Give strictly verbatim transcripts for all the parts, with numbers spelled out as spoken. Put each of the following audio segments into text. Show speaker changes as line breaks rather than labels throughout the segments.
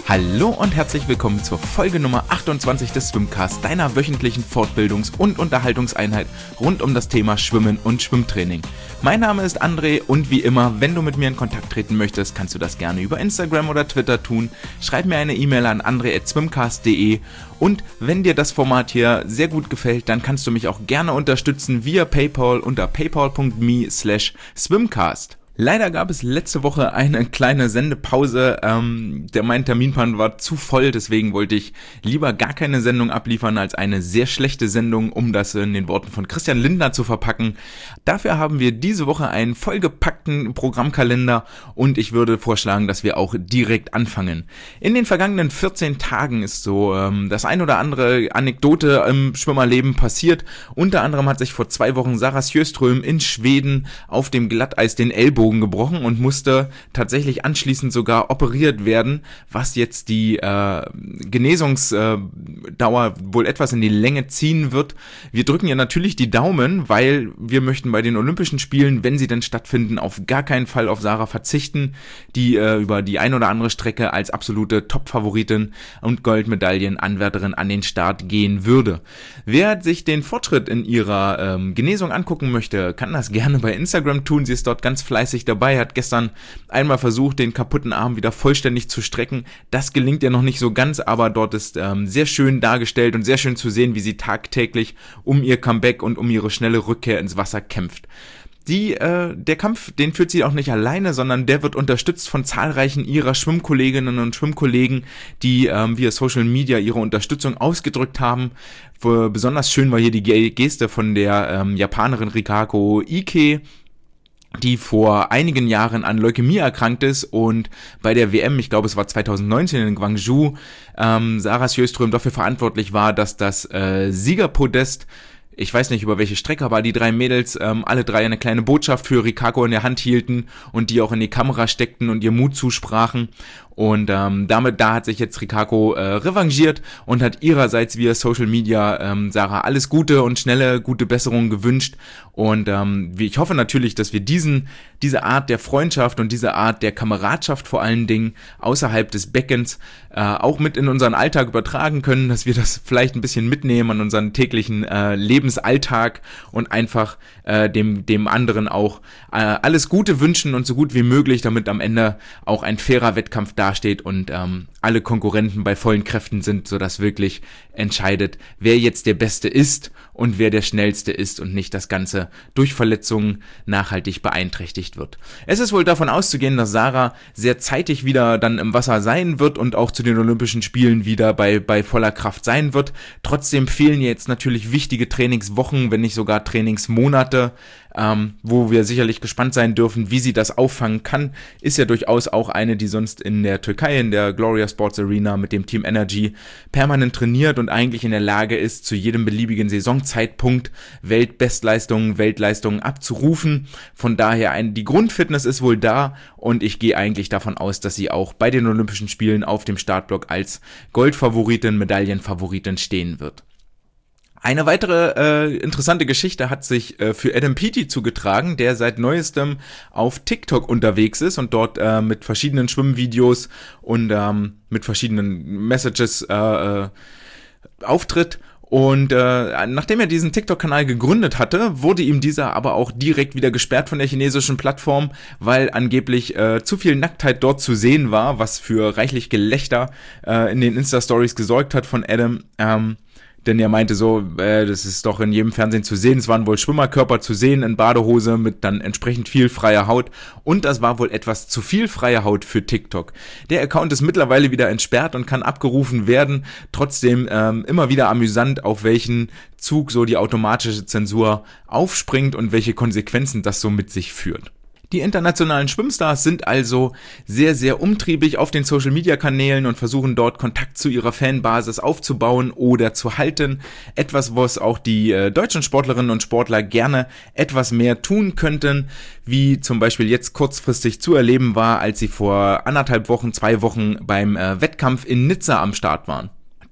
Hallo und herzlich willkommen zur Folge Nummer achtundzwanzig des Swimcast, deiner wöchentlichen Fortbildungs- und Unterhaltungseinheit rund um das Thema Schwimmen und Schwimmtraining. Mein Name ist André und wie immer, wenn du mit mir in Kontakt treten möchtest, kannst du das gerne über Instagram oder Twitter tun. Schreib mir eine E-Mail an andre at swimcast punkt de und wenn dir das Format hier sehr gut gefällt, dann kannst du mich auch gerne unterstützen via PayPal unter paypal punkt me slash swimcast. Leider gab es letzte Woche eine kleine Sendepause, ähm, der mein Terminplan war zu voll, deswegen wollte ich lieber gar keine Sendung abliefern als eine sehr schlechte Sendung, um das in den Worten von Christian Lindner zu verpacken. Dafür haben wir diese Woche einen vollgepackten Programmkalender und ich würde vorschlagen, dass wir auch direkt anfangen. In den vergangenen vierzehn Tagen ist so ähm, das ein oder andere Anekdote im Schwimmerleben passiert. Unter anderem hat sich vor zwei Wochen Sarah Sjöström in Schweden auf dem Glatteis den Ellbogen gebrochen und musste tatsächlich anschließend sogar operiert werden, was jetzt die äh, Genesungsdauer wohl etwas in die Länge ziehen wird. Wir drücken ihr natürlich die Daumen, weil wir möchten bei den Olympischen Spielen, wenn sie denn stattfinden, auf gar keinen Fall auf Sarah verzichten, die äh, über die ein oder andere Strecke als absolute Top-Favoritin und Goldmedaillenanwärterin an den Start gehen würde. Wer sich den Fortschritt in ihrer ähm, Genesung angucken möchte, kann das gerne bei Instagram tun. Sie ist dort ganz fleißig dabei, hat gestern einmal versucht, den kaputten Arm wieder vollständig zu strecken. Das gelingt ihr noch nicht so ganz, aber dort ist ähm, sehr schön dargestellt und sehr schön zu sehen, wie sie tagtäglich um ihr Comeback und um ihre schnelle Rückkehr ins Wasser kämpft. Die, äh, der Kampf, den führt sie auch nicht alleine, sondern der wird unterstützt von zahlreichen ihrer Schwimmkolleginnen und Schwimmkollegen, die ähm, via Social Media ihre Unterstützung ausgedrückt haben. Wo besonders schön war hier die Geste von der ähm, Japanerin Rikako Ike, die vor einigen Jahren an Leukämie erkrankt ist und bei der W M, ich glaube es war zwanzig neunzehn in Gwangju, ähm, Sarah Sjöström dafür verantwortlich war, dass das äh, Siegerpodest, ich weiß nicht über welche Strecke, aber die drei Mädels, ähm, alle drei eine kleine Botschaft für Rikako in der Hand hielten und die auch in die Kamera steckten und ihr Mut zusprachen. Und ähm, damit, da hat sich jetzt Rikako äh, revanchiert und hat ihrerseits via Social Media ähm, Sarah alles Gute und schnelle, gute Besserung gewünscht. Und ähm, ich hoffe natürlich, dass wir diesen, diese Art der Freundschaft und diese Art der Kameradschaft vor allen Dingen außerhalb des Beckens äh, auch mit in unseren Alltag übertragen können, dass wir das vielleicht ein bisschen mitnehmen an unseren täglichen äh, Lebensalltag und einfach äh, dem, dem anderen auch äh, alles Gute wünschen und so gut wie möglich, damit am Ende auch ein fairer Wettkampf da steht und ähm, alle Konkurrenten bei vollen Kräften sind, sodass wirklich entscheidet, wer jetzt der Beste ist und wer der Schnellste ist und nicht das Ganze durch Verletzungen nachhaltig beeinträchtigt wird. Es ist wohl davon auszugehen, dass Sarah sehr zeitig wieder dann im Wasser sein wird und auch zu den Olympischen Spielen wieder bei, bei voller Kraft sein wird. Trotzdem fehlen jetzt natürlich wichtige Trainingswochen, wenn nicht sogar Trainingsmonate, ähm, wo wir sicherlich gespannt sein dürfen, wie sie das auffangen kann. Ist ja durchaus auch eine, die sonst in der Türkei, in der Gloria Sports Arena mit dem Team Energy permanent trainiert und eigentlich in der Lage ist, zu jedem beliebigen Saisonzeitpunkt Weltbestleistungen, Weltleistungen abzurufen. Von daher, ein, die Grundfitness ist wohl da und ich gehe eigentlich davon aus, dass sie auch bei den Olympischen Spielen auf dem Startblock als Goldfavoritin, Medaillenfavoritin stehen wird. Eine weitere äh, interessante Geschichte hat sich äh, für Adam Peaty zugetragen, der seit neuestem auf TikTok unterwegs ist und dort äh, mit verschiedenen Schwimmvideos und ähm, mit verschiedenen Messages äh, äh, auftritt. Und äh, nachdem er diesen TikTok-Kanal gegründet hatte, wurde ihm dieser aber auch direkt wieder gesperrt von der chinesischen Plattform, weil angeblich äh, zu viel Nacktheit dort zu sehen war, was für reichlich Gelächter äh, in den Insta-Stories gesorgt hat von Adam. Ähm, Denn er meinte so, äh, das ist doch in jedem Fernsehen zu sehen, es waren wohl Schwimmerkörper zu sehen in Badehose mit dann entsprechend viel freier Haut und das war wohl etwas zu viel freie Haut für TikTok. Der Account ist mittlerweile wieder entsperrt und kann abgerufen werden, trotzdem ähm, immer wieder amüsant, auf welchen Zug so die automatische Zensur aufspringt und welche Konsequenzen das so mit sich führt. Die internationalen Schwimmstars sind also sehr, sehr umtriebig auf den Social-Media-Kanälen und versuchen dort Kontakt zu ihrer Fanbasis aufzubauen oder zu halten. Etwas, was auch die äh, deutschen Sportlerinnen und Sportler gerne etwas mehr tun könnten, wie zum Beispiel jetzt kurzfristig zu erleben war, als sie vor anderthalb Wochen, zwei Wochen beim äh, Wettkampf in Nizza am Start waren.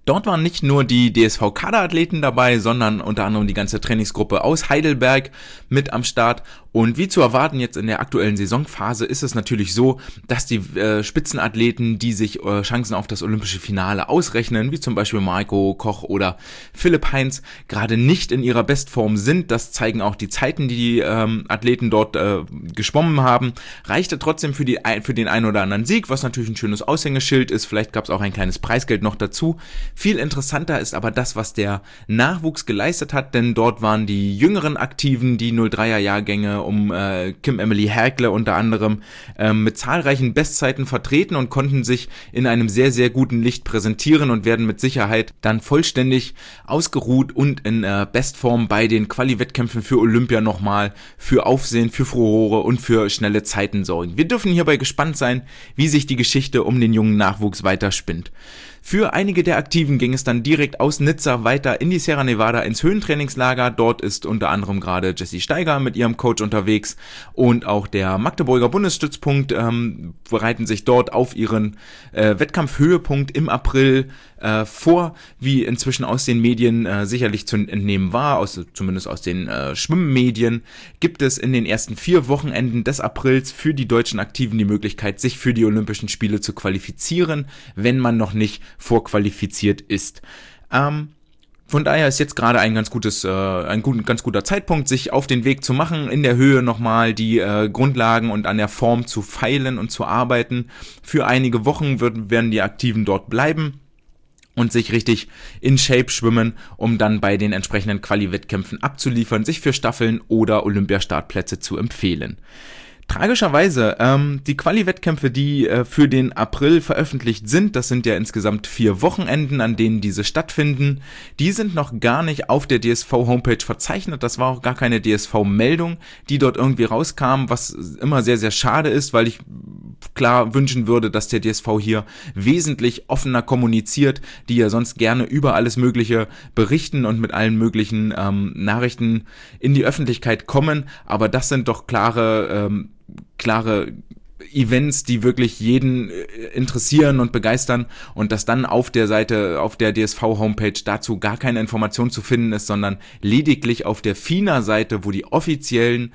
Dort waren nicht nur die D S V-Kaderathleten dabei, sondern unter anderem die ganze Trainingsgruppe aus Heidelberg mit am Start. Und wie zu erwarten jetzt in der aktuellen Saisonphase ist es natürlich so, dass die äh, Spitzenathleten, die sich äh, Chancen auf das olympische Finale ausrechnen, wie zum Beispiel Marco Koch oder Philipp Heinz, gerade nicht in ihrer Bestform sind. Das zeigen auch die Zeiten, die die ähm, Athleten dort äh, geschwommen haben. Reichte trotzdem für, die, für den einen oder anderen Sieg, was natürlich ein schönes Aushängeschild ist. Vielleicht gab es auch ein kleines Preisgeld noch dazu. Viel interessanter ist aber das, was der Nachwuchs geleistet hat, denn dort waren die jüngeren Aktiven, die null dreier Jahrgänge um äh, Kim Emily Herkle unter anderem äh, mit zahlreichen Bestzeiten vertreten und konnten sich in einem sehr, sehr guten Licht präsentieren und werden mit Sicherheit dann vollständig ausgeruht und in äh, Bestform bei den Quali-Wettkämpfen für Olympia nochmal für Aufsehen, für Furore und für schnelle Zeiten sorgen. Wir dürfen hierbei gespannt sein, wie sich die Geschichte um den jungen Nachwuchs weiterspinnt. Für einige der Aktiven ging es dann direkt aus Nizza weiter in die Sierra Nevada ins Höhentrainingslager. Dort ist unter anderem gerade Jessie Steiger mit ihrem Coach unterwegs und auch der Magdeburger Bundesstützpunkt ähm, bereiten sich dort auf ihren äh, Wettkampfhöhepunkt im April äh, vor, wie inzwischen aus den Medien äh, sicherlich zu entnehmen war, aus, zumindest aus den äh, Schwimmmedien, gibt es in den ersten vier Wochenenden des Aprils für die deutschen Aktiven die Möglichkeit, sich für die Olympischen Spiele zu qualifizieren, wenn man noch nicht vorqualifiziert ist. Ähm, von daher ist jetzt gerade ein ganz gutes, äh, ein gut, ganz guter Zeitpunkt, sich auf den Weg zu machen, in der Höhe nochmal die äh, Grundlagen und an der Form zu feilen und zu arbeiten. Für einige Wochen wird, werden die Aktiven dort bleiben und sich richtig in Shape schwimmen, um dann bei den entsprechenden Quali-Wettkämpfen abzuliefern, sich für Staffeln oder Olympiastartplätze zu empfehlen. Tragischerweise, ähm, die Quali-Wettkämpfe, die äh, für den April veröffentlicht sind, das sind ja insgesamt vier Wochenenden, an denen diese stattfinden, die sind noch gar nicht auf der D S V-Homepage verzeichnet. Das war auch gar keine D S V-Meldung, die dort irgendwie rauskam, was immer sehr, sehr schade ist, weil ich klar wünschen würde, dass der D S V hier wesentlich offener kommuniziert, die ja sonst gerne über alles Mögliche berichten und mit allen möglichen ähm, Nachrichten in die Öffentlichkeit kommen, aber das sind doch klare ähm, klare Events, die wirklich jeden interessieren und begeistern und dass dann auf der Seite, auf der D S V-Homepage dazu gar keine Information zu finden ist, sondern lediglich auf der F I N A-Seite, wo die offiziellen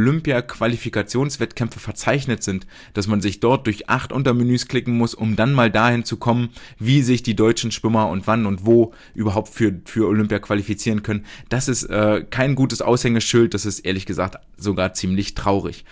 Olympia-Qualifikationswettkämpfe verzeichnet sind, dass man sich dort durch acht Untermenüs klicken muss, um dann mal dahin zu kommen, wie sich die deutschen Schwimmer und wann und wo überhaupt für, für Olympia qualifizieren können. Das ist äh, kein gutes Aushängeschild, das ist ehrlich gesagt sogar ziemlich traurig.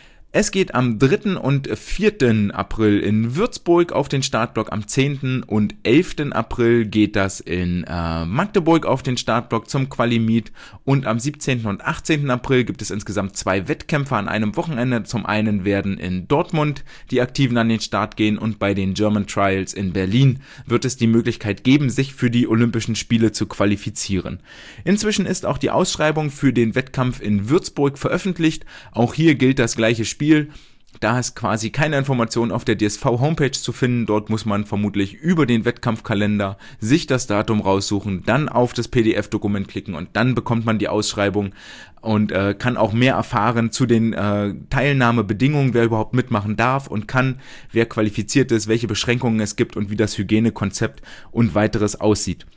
Es geht am dritten und vierten April in Würzburg auf den Startblock, am zehnten und elften April geht das in äh, Magdeburg auf den Startblock zum Quali-Meet und am siebzehnten und achtzehnten April gibt es insgesamt zwei Wettkämpfe an einem Wochenende. Zum einen werden in Dortmund die Aktiven an den Start gehen und bei den German Trials in Berlin wird es die Möglichkeit geben, sich für die Olympischen Spiele zu qualifizieren. Inzwischen ist auch die Ausschreibung für den Wettkampf in Würzburg veröffentlicht. Auch hier gilt das gleiche Spiel. Spiel. Da ist quasi keine Information auf der D S V-Homepage zu finden. Dort muss man vermutlich über den Wettkampfkalender sich das Datum raussuchen, dann auf das P D F-Dokument klicken und dann bekommt man die Ausschreibung und äh, kann auch mehr erfahren zu den äh, Teilnahmebedingungen, wer überhaupt mitmachen darf und kann, wer qualifiziert ist, welche Beschränkungen es gibt und wie das Hygienekonzept und weiteres aussieht.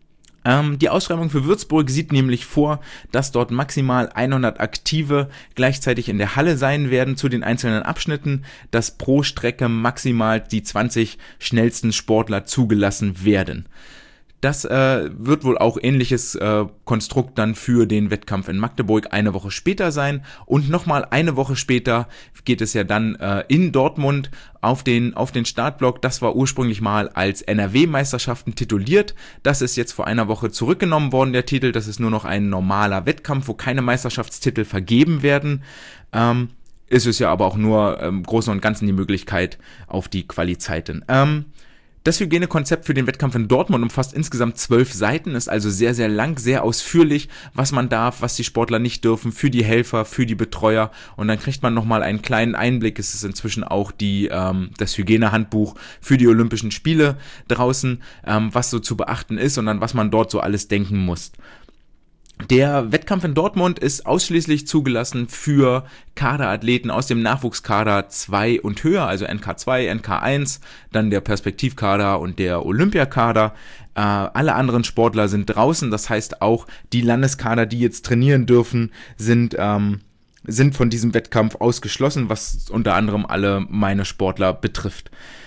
Ähm, die Ausschreibung für Würzburg sieht nämlich vor, dass dort maximal hundert Aktive gleichzeitig in der Halle sein werden zu den einzelnen Abschnitten, dass pro Strecke maximal die zwanzig schnellsten Sportler zugelassen werden. Das äh, wird wohl auch ähnliches äh, Konstrukt dann für den Wettkampf in Magdeburg eine Woche später sein und nochmal eine Woche später geht es ja dann äh, in Dortmund auf den auf den Startblock. Das war ursprünglich mal als N R W-Meisterschaften tituliert. Das ist jetzt vor einer Woche zurückgenommen worden, der Titel. Das ist nur noch ein normaler Wettkampf, wo keine Meisterschaftstitel vergeben werden. Ähm, ist es ja aber auch nur im ähm, Großen und Ganzen die Möglichkeit auf die Quali-Zeiten. Ähm, Das Hygienekonzept für den Wettkampf in Dortmund umfasst insgesamt zwölf Seiten, ist also sehr, sehr lang, sehr ausführlich, was man darf, was die Sportler nicht dürfen, für die Helfer, für die Betreuer und dann kriegt man nochmal einen kleinen Einblick, es ist inzwischen auch die ähm, das Hygienehandbuch für die Olympischen Spiele draußen, ähm, was so zu beachten ist und an was man dort so alles denken muss. Der Wettkampf in Dortmund ist ausschließlich zugelassen für Kaderathleten aus dem Nachwuchskader zwei und höher, also N K zwei, N K eins, dann der Perspektivkader und der Olympiakader. Äh, alle anderen Sportler sind draußen, das heißt auch die Landeskader, die jetzt trainieren dürfen, sind ähm, sind von diesem Wettkampf ausgeschlossen, was unter anderem alle meine Sportler betrifft.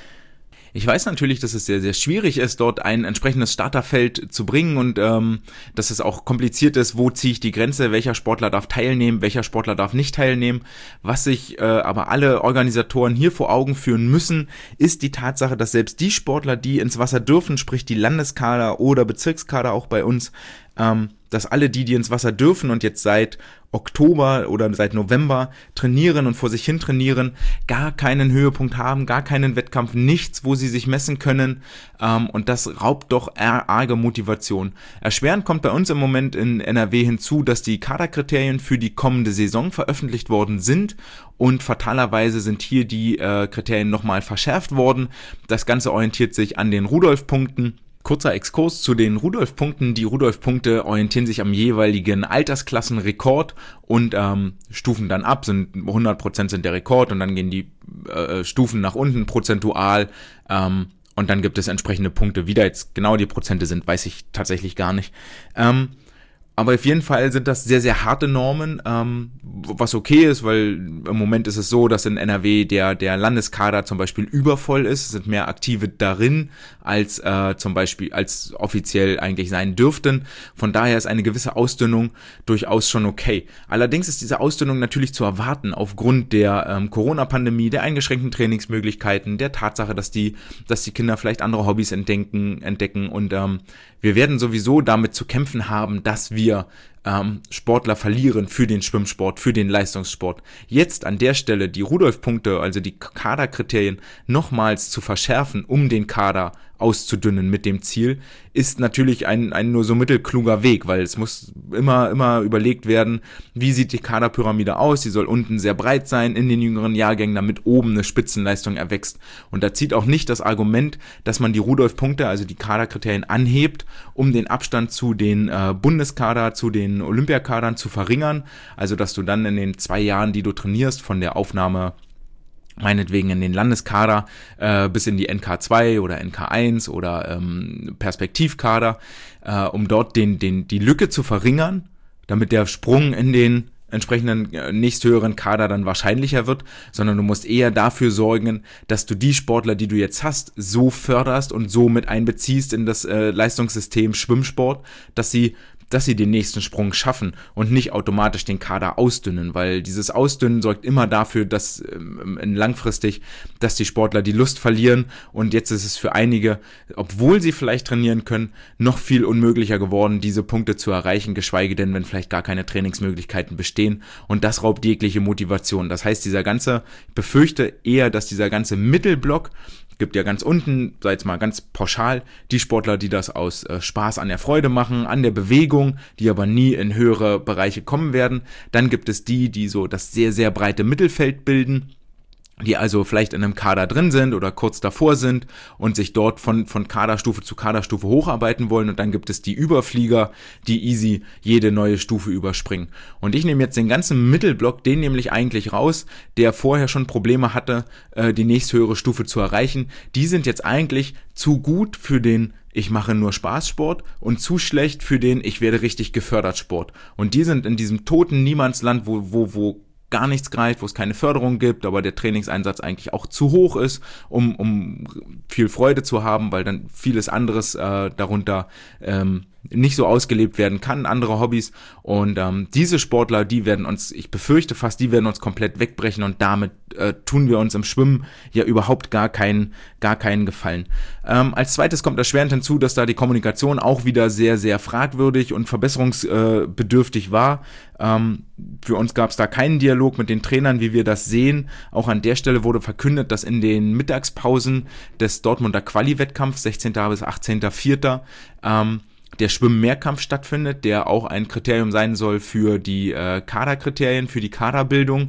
Ich weiß natürlich, dass es sehr, sehr schwierig ist, dort ein entsprechendes Starterfeld zu bringen und ähm, dass es auch kompliziert ist, wo ziehe ich die Grenze, welcher Sportler darf teilnehmen, welcher Sportler darf nicht teilnehmen. Was sich äh, aber alle Organisatoren hier vor Augen führen müssen, ist die Tatsache, dass selbst die Sportler, die ins Wasser dürfen, sprich die Landeskader oder Bezirkskader auch bei uns, ähm, dass alle die, die ins Wasser dürfen und jetzt seit Oktober oder seit November trainieren und vor sich hin trainieren, gar keinen Höhepunkt haben, gar keinen Wettkampf, nichts, wo sie sich messen können, ähm, und das raubt doch arge Motivation. Erschwerend kommt bei uns im Moment in N R W hinzu, dass die Kaderkriterien für die kommende Saison veröffentlicht worden sind und fatalerweise sind hier die äh, Kriterien nochmal verschärft worden. Das Ganze orientiert sich an den Rudolf-Punkten. Kurzer Exkurs zu den Rudolf-Punkten. Die Rudolf-Punkte orientieren sich am jeweiligen Altersklassenrekord und ähm, stufen dann ab, sind hundert Prozent sind der Rekord und dann gehen die äh, Stufen nach unten prozentual ähm, und dann gibt es entsprechende Punkte. Wie da jetzt genau die Prozente sind, weiß ich tatsächlich gar nicht. Ähm, Aber auf jeden Fall sind das sehr, sehr harte Normen, ähm, was okay ist, weil im Moment ist es so, dass in N R W der der Landeskader zum Beispiel übervoll ist, es sind mehr Aktive darin, als äh, zum Beispiel als offiziell eigentlich sein dürften. Von daher ist eine gewisse Ausdünnung durchaus schon okay. Allerdings ist diese Ausdünnung natürlich zu erwarten aufgrund der ähm, Corona-Pandemie, der eingeschränkten Trainingsmöglichkeiten, der Tatsache, dass die dass die Kinder vielleicht andere Hobbys entdecken, entdecken und ähm, wir werden sowieso damit zu kämpfen haben, dass wir ähm, Sportler verlieren für den Schwimmsport, für den Leistungssport. Jetzt an der Stelle die Rudolf-Punkte, also die Kaderkriterien, nochmals zu verschärfen, um den Kader auszudünnen mit dem Ziel, ist natürlich ein, ein nur so mittelkluger Weg, weil es muss immer, immer überlegt werden, wie sieht die Kaderpyramide aus, sie soll unten sehr breit sein in den jüngeren Jahrgängen, damit oben eine Spitzenleistung erwächst. Und da zieht auch nicht das Argument, dass man die Rudolf-Punkte, also die Kaderkriterien anhebt, um den Abstand zu den äh, Bundeskader, zu den Olympiakadern zu verringern, also dass du dann in den zwei Jahren, die du trainierst, von der Aufnahme meinetwegen in den Landeskader äh, bis in die N K zwei oder N K eins oder ähm, Perspektivkader, äh, um dort den, den, die Lücke zu verringern, damit der Sprung in den entsprechenden äh, nächsthöheren Kader dann wahrscheinlicher wird, sondern du musst eher dafür sorgen, dass du die Sportler, die du jetzt hast, so förderst und so mit einbeziehst in das äh, Leistungssystem Schwimmsport, dass sie dass sie den nächsten Sprung schaffen und nicht automatisch den Kader ausdünnen, weil dieses Ausdünnen sorgt immer dafür, dass ähm, langfristig, dass die Sportler die Lust verlieren und jetzt ist es für einige, obwohl sie vielleicht trainieren können, noch viel unmöglicher geworden, diese Punkte zu erreichen, geschweige denn, wenn vielleicht gar keine Trainingsmöglichkeiten bestehen und das raubt jegliche Motivation. Das heißt, dieser ganze, ich befürchte eher, dass dieser ganze Mittelblock, gibt ja ganz unten, sei jetzt mal ganz pauschal, die Sportler, die das aus äh, Spaß an der Freude machen, an der Bewegung, die aber nie in höhere Bereiche kommen werden. Dann gibt es die, die so das sehr, sehr breite Mittelfeld bilden, die also vielleicht in einem Kader drin sind oder kurz davor sind und sich dort von von Kaderstufe zu Kaderstufe hocharbeiten wollen und dann gibt es die Überflieger, die easy jede neue Stufe überspringen. Und ich nehme jetzt den ganzen Mittelblock, den nämlich eigentlich raus, der vorher schon Probleme hatte, äh, die nächsthöhere Stufe zu erreichen. Die sind jetzt eigentlich zu gut für den ich mache nur Spaßsport und zu schlecht für den ich werde richtig gefördert Sport. Und die sind in diesem toten Niemandsland, wo wo wo gar nichts greift, wo es keine Förderung gibt, aber der Trainingseinsatz eigentlich auch zu hoch ist, um um viel Freude zu haben, weil dann vieles anderes äh, darunter ähm, nicht so ausgelebt werden kann, andere Hobbys und ähm, diese Sportler, die werden uns, ich befürchte fast, die werden uns komplett wegbrechen und damit äh, tun wir uns im Schwimmen ja überhaupt gar keinen, gar keinen Gefallen. Ähm, als zweites kommt erschwerend hinzu, dass da die Kommunikation auch wieder sehr, sehr fragwürdig und verbesserungsbedürftig war. Ähm, für uns gab es da keinen Dialog mit den Trainern, wie wir das sehen. Auch an der Stelle wurde verkündet, dass in den Mittagspausen des Dortmunder Quali-Wettkampfs, sechzehnten bis achtzehnten vierten ähm, der Schwimm-Mehrkampf stattfindet, der auch ein Kriterium sein soll für die äh, Kaderkriterien, für die Kaderbildung.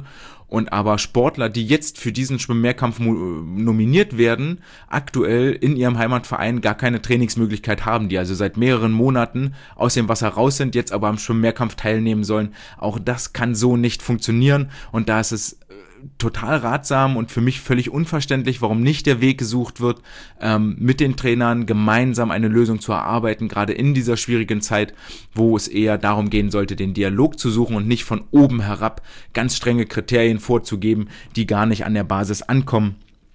und aber Sportler, die jetzt für diesen Schwimm-Mehrkampf nominiert werden, aktuell in ihrem Heimatverein gar keine Trainingsmöglichkeit haben, die also seit mehreren Monaten aus dem Wasser raus sind, jetzt aber am Schwimm-Mehrkampf teilnehmen sollen. Auch das kann so nicht funktionieren und da ist es total ratsam und für mich völlig unverständlich, warum nicht der Weg gesucht wird, ähm, mit den Trainern gemeinsam eine Lösung zu erarbeiten, gerade in dieser schwierigen Zeit, wo es eher darum gehen sollte, den Dialog zu suchen und nicht von oben herab ganz strenge Kriterien vorzugeben, die gar nicht an der Basis ankommen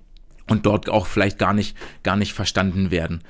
und dort auch vielleicht gar nicht, gar nicht verstanden werden.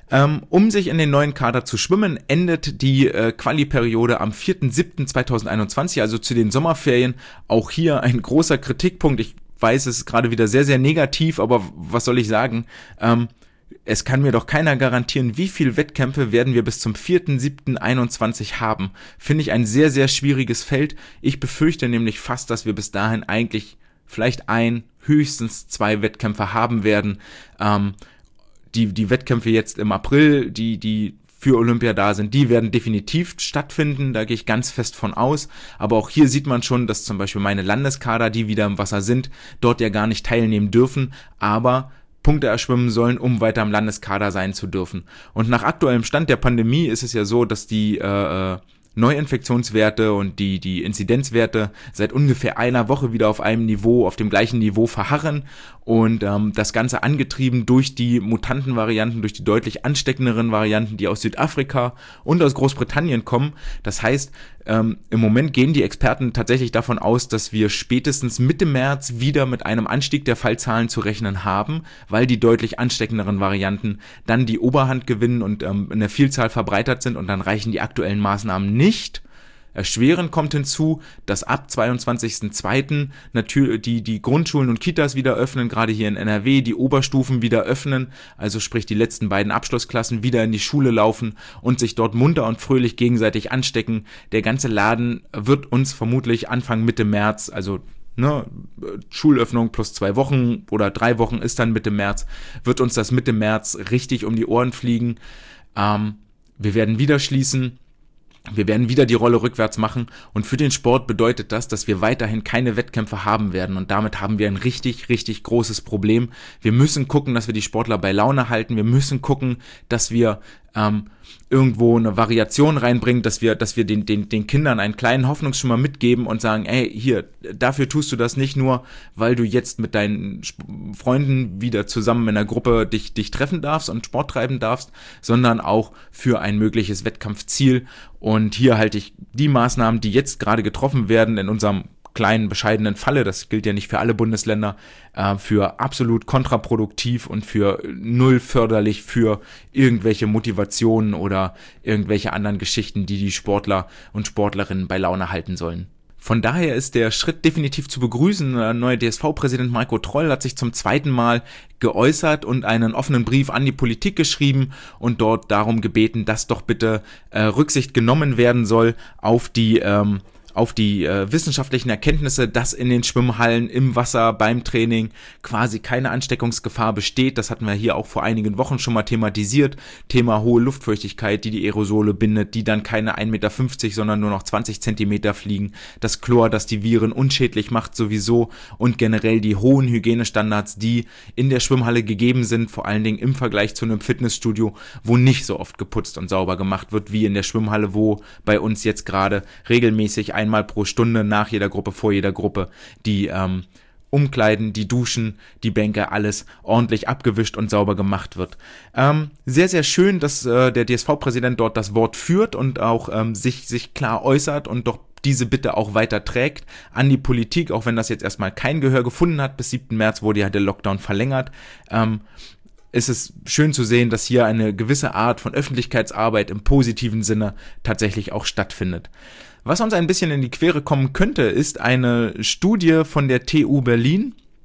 Um sich in den neuen Kader zu schwimmen, endet die äh, Quali-Periode am vierten siebten zweitausendeinundzwanzig, also zu den Sommerferien. Auch hier ein großer Kritikpunkt. Ich weiß, es ist gerade wieder sehr, sehr negativ, aber was soll ich sagen? Ähm, es kann mir doch keiner garantieren, wie viele Wettkämpfe werden wir bis zum vierten siebten einundzwanzig haben. Finde ich ein sehr, sehr schwieriges Feld. Ich befürchte nämlich fast, dass wir bis dahin eigentlich vielleicht ein, höchstens zwei Wettkämpfe haben werden. Ähm, Die, die Wettkämpfe jetzt im April, die, die für Olympia da sind, die werden definitiv stattfinden, da gehe ich ganz fest von aus, aber auch hier sieht man schon, dass zum Beispiel meine Landeskader, die wieder im Wasser sind, dort ja gar nicht teilnehmen dürfen, aber Punkte erschwimmen sollen, um weiter im Landeskader sein zu dürfen. Und nach aktuellem Stand der Pandemie ist es ja so, dass die äh, Neuinfektionswerte und die, die Inzidenzwerte seit ungefähr einer Woche wieder auf einem Niveau, auf dem gleichen Niveau verharren und ähm, das Ganze angetrieben durch die Mutantenvarianten, durch die deutlich ansteckenderen Varianten, die aus Südafrika und aus Großbritannien kommen. Das heißt, ähm, im Moment gehen die Experten tatsächlich davon aus, dass wir spätestens Mitte März wieder mit einem Anstieg der Fallzahlen zu rechnen haben, weil die deutlich ansteckenderen Varianten dann die Oberhand gewinnen und ähm, in der Vielzahl verbreitert sind und dann reichen die aktuellen Maßnahmen nicht. Erschwerend kommt hinzu, dass ab zweiundzwanzigsten zweiten natürlich die, die Grundschulen und Kitas wieder öffnen, gerade hier in N R W, die Oberstufen wieder öffnen, also sprich die letzten beiden Abschlussklassen wieder in die Schule laufen und sich dort munter und fröhlich gegenseitig anstecken. Der ganze Laden wird uns vermutlich Anfang Mitte März, also ne, Schulöffnung plus zwei Wochen oder drei Wochen ist dann Mitte März, wird uns das Mitte März richtig um die Ohren fliegen. Ähm, wir werden wieder schließen. Wir werden wieder die Rolle rückwärts machen und für den Sport bedeutet das, dass wir weiterhin keine Wettkämpfe haben werden und damit haben wir ein richtig, richtig großes Problem. Wir müssen gucken, dass wir die Sportler bei Laune halten. Wir müssen gucken, dass wir ähm, irgendwo eine Variation reinbringen, dass wir, dass wir den, den, den Kindern einen kleinen Hoffnungsschimmer mitgeben und sagen, ey, hier, dafür tust du das nicht nur, weil du jetzt mit deinen Freunden wieder zusammen in einer Gruppe dich, dich treffen darfst und Sport treiben darfst, sondern auch für ein mögliches Wettkampfziel. Und hier halte ich die Maßnahmen, die jetzt gerade getroffen werden in unserem kleinen, bescheidenen Falle, das gilt ja nicht für alle Bundesländer, äh, für absolut kontraproduktiv und für null förderlich für irgendwelche Motivationen oder irgendwelche anderen Geschichten, die die Sportler und Sportlerinnen bei Laune halten sollen. Von daher ist der Schritt definitiv zu begrüßen. Der neue D S V-Präsident Marco Troll hat sich zum zweiten Mal geäußert und einen offenen Brief an die Politik geschrieben und dort darum gebeten, dass doch bitte äh, Rücksicht genommen werden soll auf die ähm, auf die äh, wissenschaftlichen Erkenntnisse, dass in den Schwimmhallen, im Wasser, beim Training quasi keine Ansteckungsgefahr besteht. Das hatten wir hier auch vor einigen Wochen schon mal thematisiert. Thema hohe Luftfeuchtigkeit, die die Aerosole bindet, die dann keine ein Meter fünfzig, sondern nur noch zwanzig Zentimeter fliegen. Das Chlor, das die Viren unschädlich macht sowieso und generell die hohen Hygienestandards, die in der Schwimmhalle gegeben sind, vor allen Dingen im Vergleich zu einem Fitnessstudio, wo nicht so oft geputzt und sauber gemacht wird wie in der Schwimmhalle, wo bei uns jetzt gerade regelmäßig ein einmal pro Stunde nach jeder Gruppe, vor jeder Gruppe die ähm, Umkleiden, die Duschen, die Bänke, alles ordentlich abgewischt und sauber gemacht wird. Ähm, sehr, sehr schön, dass äh, der D S V-Präsident dort das Wort führt und auch ähm, sich, sich klar äußert und doch diese Bitte auch weiter trägt an die Politik, auch wenn das jetzt erstmal kein Gehör gefunden hat. Bis siebten März wurde ja der Lockdown verlängert. Ähm, ist es schön zu sehen, dass hier eine gewisse Art von Öffentlichkeitsarbeit im positiven Sinne tatsächlich auch stattfindet. Was uns ein bisschen in die Quere kommen könnte, ist eine Studie von der T U Berlin,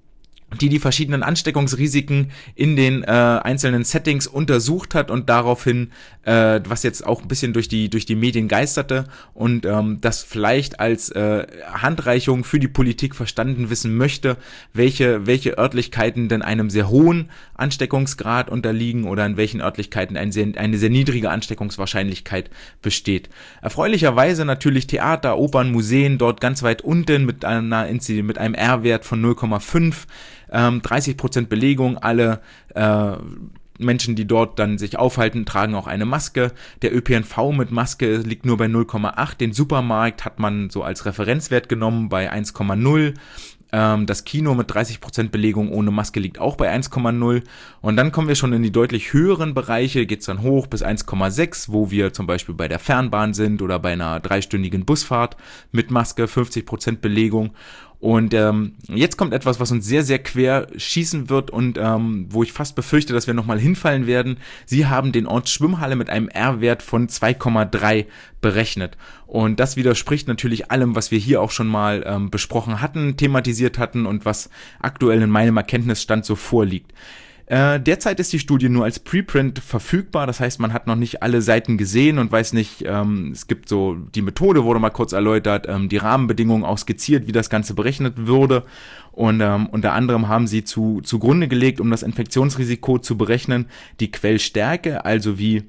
die die verschiedenen Ansteckungsrisiken in den äh, einzelnen Settings untersucht hat und daraufhin, äh, was jetzt auch ein bisschen durch die durch die Medien geisterte und ähm, das vielleicht als äh, Handreichung für die Politik verstanden wissen möchte, welche welche Örtlichkeiten denn einem sehr hohen Ansteckungsgrad unterliegen oder in welchen Örtlichkeiten ein sehr, eine sehr niedrige Ansteckungswahrscheinlichkeit besteht. Erfreulicherweise natürlich Theater, Opern, Museen dort ganz weit unten mit einer mit einem R-Wert von null Komma fünf. dreißig Prozent Belegung, alle äh, Menschen, die dort dann sich aufhalten, tragen auch eine Maske. Der Ö P N V mit Maske liegt nur bei null Komma acht. Den Supermarkt hat man so als Referenzwert genommen bei eins Komma null. Ähm, das Kino mit dreißig Prozent Belegung ohne Maske liegt auch bei eins Komma null. Und dann kommen wir schon in die deutlich höheren Bereiche, geht's dann hoch bis eins Komma sechs, wo wir zum Beispiel bei der Fernbahn sind oder bei einer dreistündigen Busfahrt mit Maske, fünfzig Prozent Belegung. Und ähm, jetzt kommt etwas, was uns sehr, sehr quer schießen wird und ähm, wo ich fast befürchte, dass wir nochmal hinfallen werden. Sie haben den Ort Schwimmhalle mit einem R-Wert von zwei Komma drei berechnet. Und das widerspricht natürlich allem, was wir hier auch schon mal ähm, besprochen hatten, thematisiert hatten und was aktuell in meinem Erkenntnisstand so vorliegt. Äh, derzeit ist die Studie nur als Preprint verfügbar, das heißt, man hat noch nicht alle Seiten gesehen und weiß nicht, ähm, es gibt so, die Methode wurde mal kurz erläutert, ähm, die Rahmenbedingungen auch skizziert, wie das Ganze berechnet würde und ähm, unter anderem haben sie zu zugrunde gelegt, um das Infektionsrisiko zu berechnen, die Quellstärke, also wie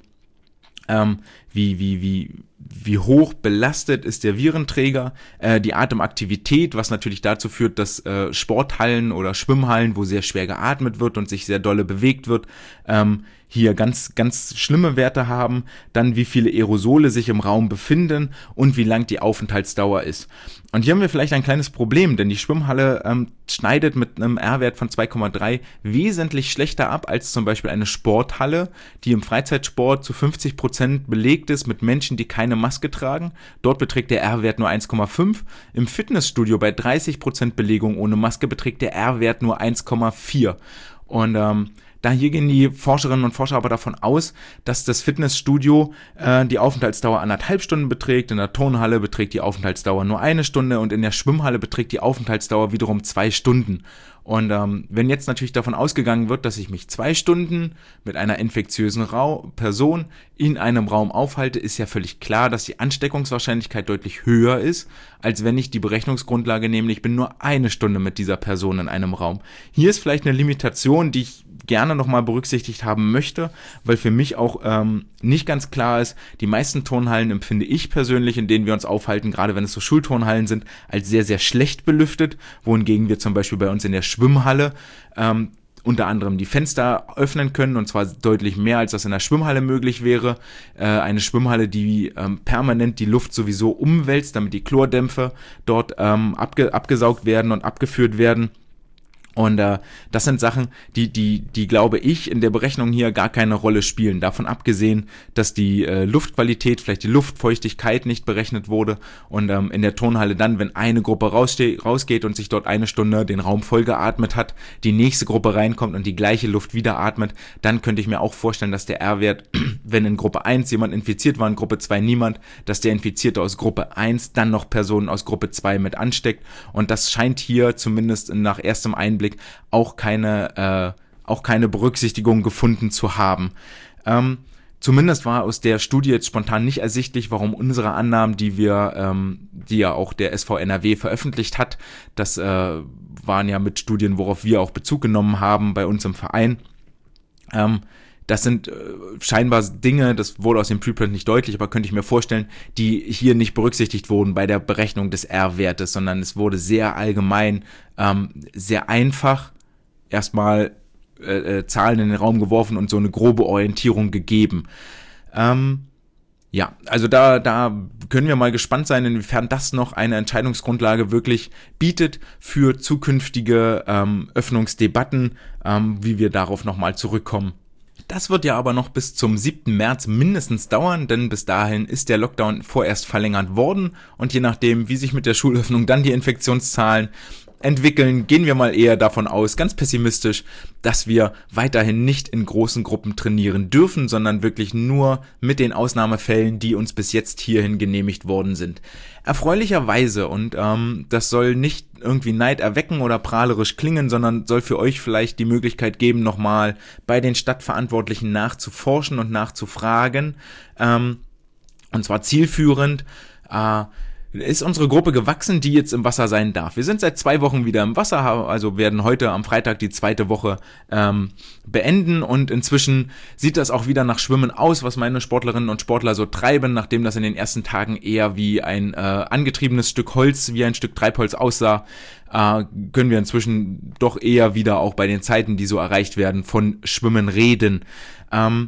Ähm, wie, wie, wie, wie hoch belastet ist der Virenträger, äh, die Atemaktivität, was natürlich dazu führt, dass äh, Sporthallen oder Schwimmhallen, wo sehr schwer geatmet wird und sich sehr dolle bewegt wird, ähm, hier ganz, ganz schlimme Werte haben, dann wie viele Aerosole sich im Raum befinden und wie lang die Aufenthaltsdauer ist. Und hier haben wir vielleicht ein kleines Problem, denn die Schwimmhalle ähm, schneidet mit einem R-Wert von zwei Komma drei wesentlich schlechter ab als zum Beispiel eine Sporthalle, die im Freizeitsport zu fünfzig Prozent belegt ist mit Menschen, die keine Maske tragen. Dort beträgt der R-Wert nur eins Komma fünf. Im Fitnessstudio bei dreißig Prozent Belegung ohne Maske beträgt der R-Wert nur eins Komma vier. Und ähm, da hier gehen die Forscherinnen und Forscher aber davon aus, dass das Fitnessstudio äh, die Aufenthaltsdauer anderthalb Stunden beträgt, in der Turnhalle beträgt die Aufenthaltsdauer nur eine Stunde und in der Schwimmhalle beträgt die Aufenthaltsdauer wiederum zwei Stunden. Und ähm, wenn jetzt natürlich davon ausgegangen wird, dass ich mich zwei Stunden mit einer infektiösen Ra- Person in einem Raum aufhalte, ist ja völlig klar, dass die Ansteckungswahrscheinlichkeit deutlich höher ist, als wenn ich die Berechnungsgrundlage nehme, ich bin nur eine Stunde mit dieser Person in einem Raum. Hier ist vielleicht eine Limitation, die ich gerne nochmal berücksichtigt haben möchte, weil für mich auch ähm, nicht ganz klar ist, die meisten Turnhallen empfinde ich persönlich, in denen wir uns aufhalten, gerade wenn es so Schulturnhallen sind, als sehr, sehr schlecht belüftet, wohingegen wir zum Beispiel bei uns in der Schwimmhalle ähm, unter anderem die Fenster öffnen können und zwar deutlich mehr, als das in der Schwimmhalle möglich wäre. Äh, eine Schwimmhalle, die ähm, permanent die Luft sowieso umwälzt, damit die Chlordämpfe dort ähm, abge- abgesaugt werden und abgeführt werden. Und äh, das sind Sachen, die, die, die glaube ich in der Berechnung hier gar keine Rolle spielen. Davon abgesehen, dass die äh, Luftqualität, vielleicht die Luftfeuchtigkeit nicht berechnet wurde und ähm, in der Turnhalle dann, wenn eine Gruppe rausste- rausgeht und sich dort eine Stunde den Raum voll geatmet hat, die nächste Gruppe reinkommt und die gleiche Luft wieder atmet, dann könnte ich mir auch vorstellen, dass der R-Wert, wenn in Gruppe eins jemand infiziert war, in Gruppe zwei niemand, dass der Infizierte aus Gruppe eins dann noch Personen aus Gruppe zwei mit ansteckt. Und das scheint hier zumindest nach erstem Einblick auch keine, äh, auch keine Berücksichtigung gefunden zu haben. Ähm, zumindest war aus der Studie jetzt spontan nicht ersichtlich, warum unsere Annahmen, die wir, ähm, die ja auch der S V N R W veröffentlicht hat, das äh, waren ja mit Studien, worauf wir auch Bezug genommen haben bei uns im Verein, ähm, das sind äh, scheinbar Dinge, das wurde aus dem Preprint nicht deutlich, aber könnte ich mir vorstellen, die hier nicht berücksichtigt wurden bei der Berechnung des R-Wertes, sondern es wurde sehr allgemein, ähm, sehr einfach erstmal äh, äh, Zahlen in den Raum geworfen und so eine grobe Orientierung gegeben. Ähm, ja, also da, da können wir mal gespannt sein, inwiefern das noch eine Entscheidungsgrundlage wirklich bietet für zukünftige ähm, Öffnungsdebatten, ähm, wie wir darauf nochmal zurückkommen. Das wird ja aber noch bis zum siebten März mindestens dauern, denn bis dahin ist der Lockdown vorerst verlängert worden und je nachdem, wie sich mit der Schulöffnung dann die Infektionszahlen entwickeln, gehen wir mal eher davon aus, ganz pessimistisch, dass wir weiterhin nicht in großen Gruppen trainieren dürfen, sondern wirklich nur mit den Ausnahmefällen, die uns bis jetzt hierhin genehmigt worden sind. Erfreulicherweise, und ähm, das soll nicht irgendwie Neid erwecken oder prahlerisch klingen, sondern soll für euch vielleicht die Möglichkeit geben, nochmal bei den Stadtverantwortlichen nachzuforschen und nachzufragen, ähm, und zwar zielführend, äh, ist unsere Gruppe gewachsen, die jetzt im Wasser sein darf. Wir sind seit zwei Wochen wieder im Wasser, also werden heute am Freitag die zweite Woche ähm, beenden und inzwischen sieht das auch wieder nach Schwimmen aus, was meine Sportlerinnen und Sportler so treiben, nachdem das in den ersten Tagen eher wie ein äh, angetriebenes Stück Holz, wie ein Stück Treibholz aussah, äh, können wir inzwischen doch eher wieder auch bei den Zeiten, die so erreicht werden, von Schwimmen reden. Ähm,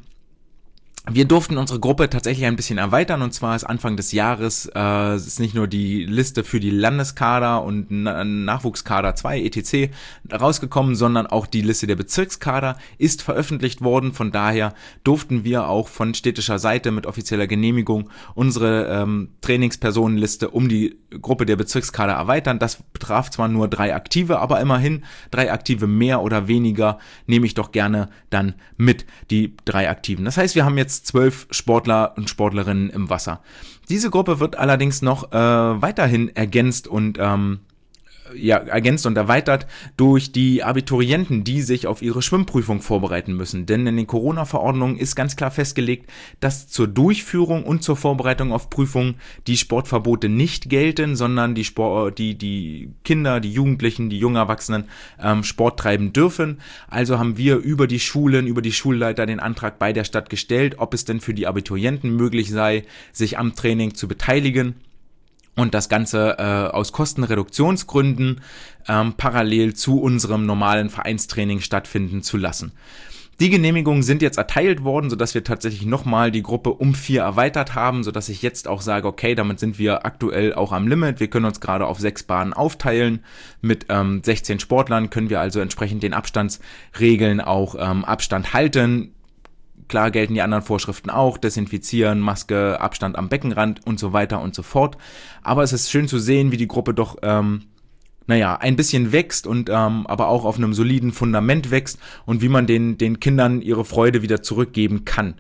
Wir durften unsere Gruppe tatsächlich ein bisschen erweitern, und zwar ist Anfang des Jahres äh, es ist nicht nur die Liste für die Landeskader und Na- Nachwuchskader zwei et cetera rausgekommen, sondern auch die Liste der Bezirkskader ist veröffentlicht worden. Von daher durften wir auch von städtischer Seite mit offizieller Genehmigung unsere ähm, Trainingspersonenliste um die Gruppe der Bezirkskader erweitern. Das betraf zwar nur drei Aktive, aber immerhin drei Aktive mehr oder weniger nehme ich doch gerne dann mit, die drei Aktiven. Das heißt, wir haben jetzt zwölf Sportler und Sportlerinnen im Wasser. Diese Gruppe wird allerdings noch äh, weiterhin ergänzt und ähm, ja, ergänzt und erweitert durch die Abiturienten, die sich auf ihre Schwimmprüfung vorbereiten müssen. Denn in den Corona-Verordnungen ist ganz klar festgelegt, dass zur Durchführung und zur Vorbereitung auf Prüfungen die Sportverbote nicht gelten, sondern die Sport, die, die Kinder, die Jugendlichen, die jungen Erwachsenen ähm, Sport treiben dürfen. Also haben wir über die Schulen, über die Schulleiter den Antrag bei der Stadt gestellt, ob es denn für die Abiturienten möglich sei, sich am Training zu beteiligen. Und das Ganze äh, aus Kostenreduktionsgründen ähm, parallel zu unserem normalen Vereinstraining stattfinden zu lassen. Die Genehmigungen sind jetzt erteilt worden, sodass wir tatsächlich nochmal die Gruppe um vier erweitert haben, sodass ich jetzt auch sage, okay, damit sind wir aktuell auch am Limit. Wir können uns gerade auf sechs Bahnen aufteilen. Mit ähm, sechzehn Sportlern können wir also entsprechend den Abstandsregeln auch ähm, Abstand halten. Klar gelten die anderen Vorschriften auch, Desinfizieren, Maske, Abstand am Beckenrand und so weiter und so fort. Aber es ist schön zu sehen, wie die Gruppe doch, ähm, naja, ein bisschen wächst und ähm, aber auch auf einem soliden Fundament wächst und wie man den, den Kindern ihre Freude wieder zurückgeben kann.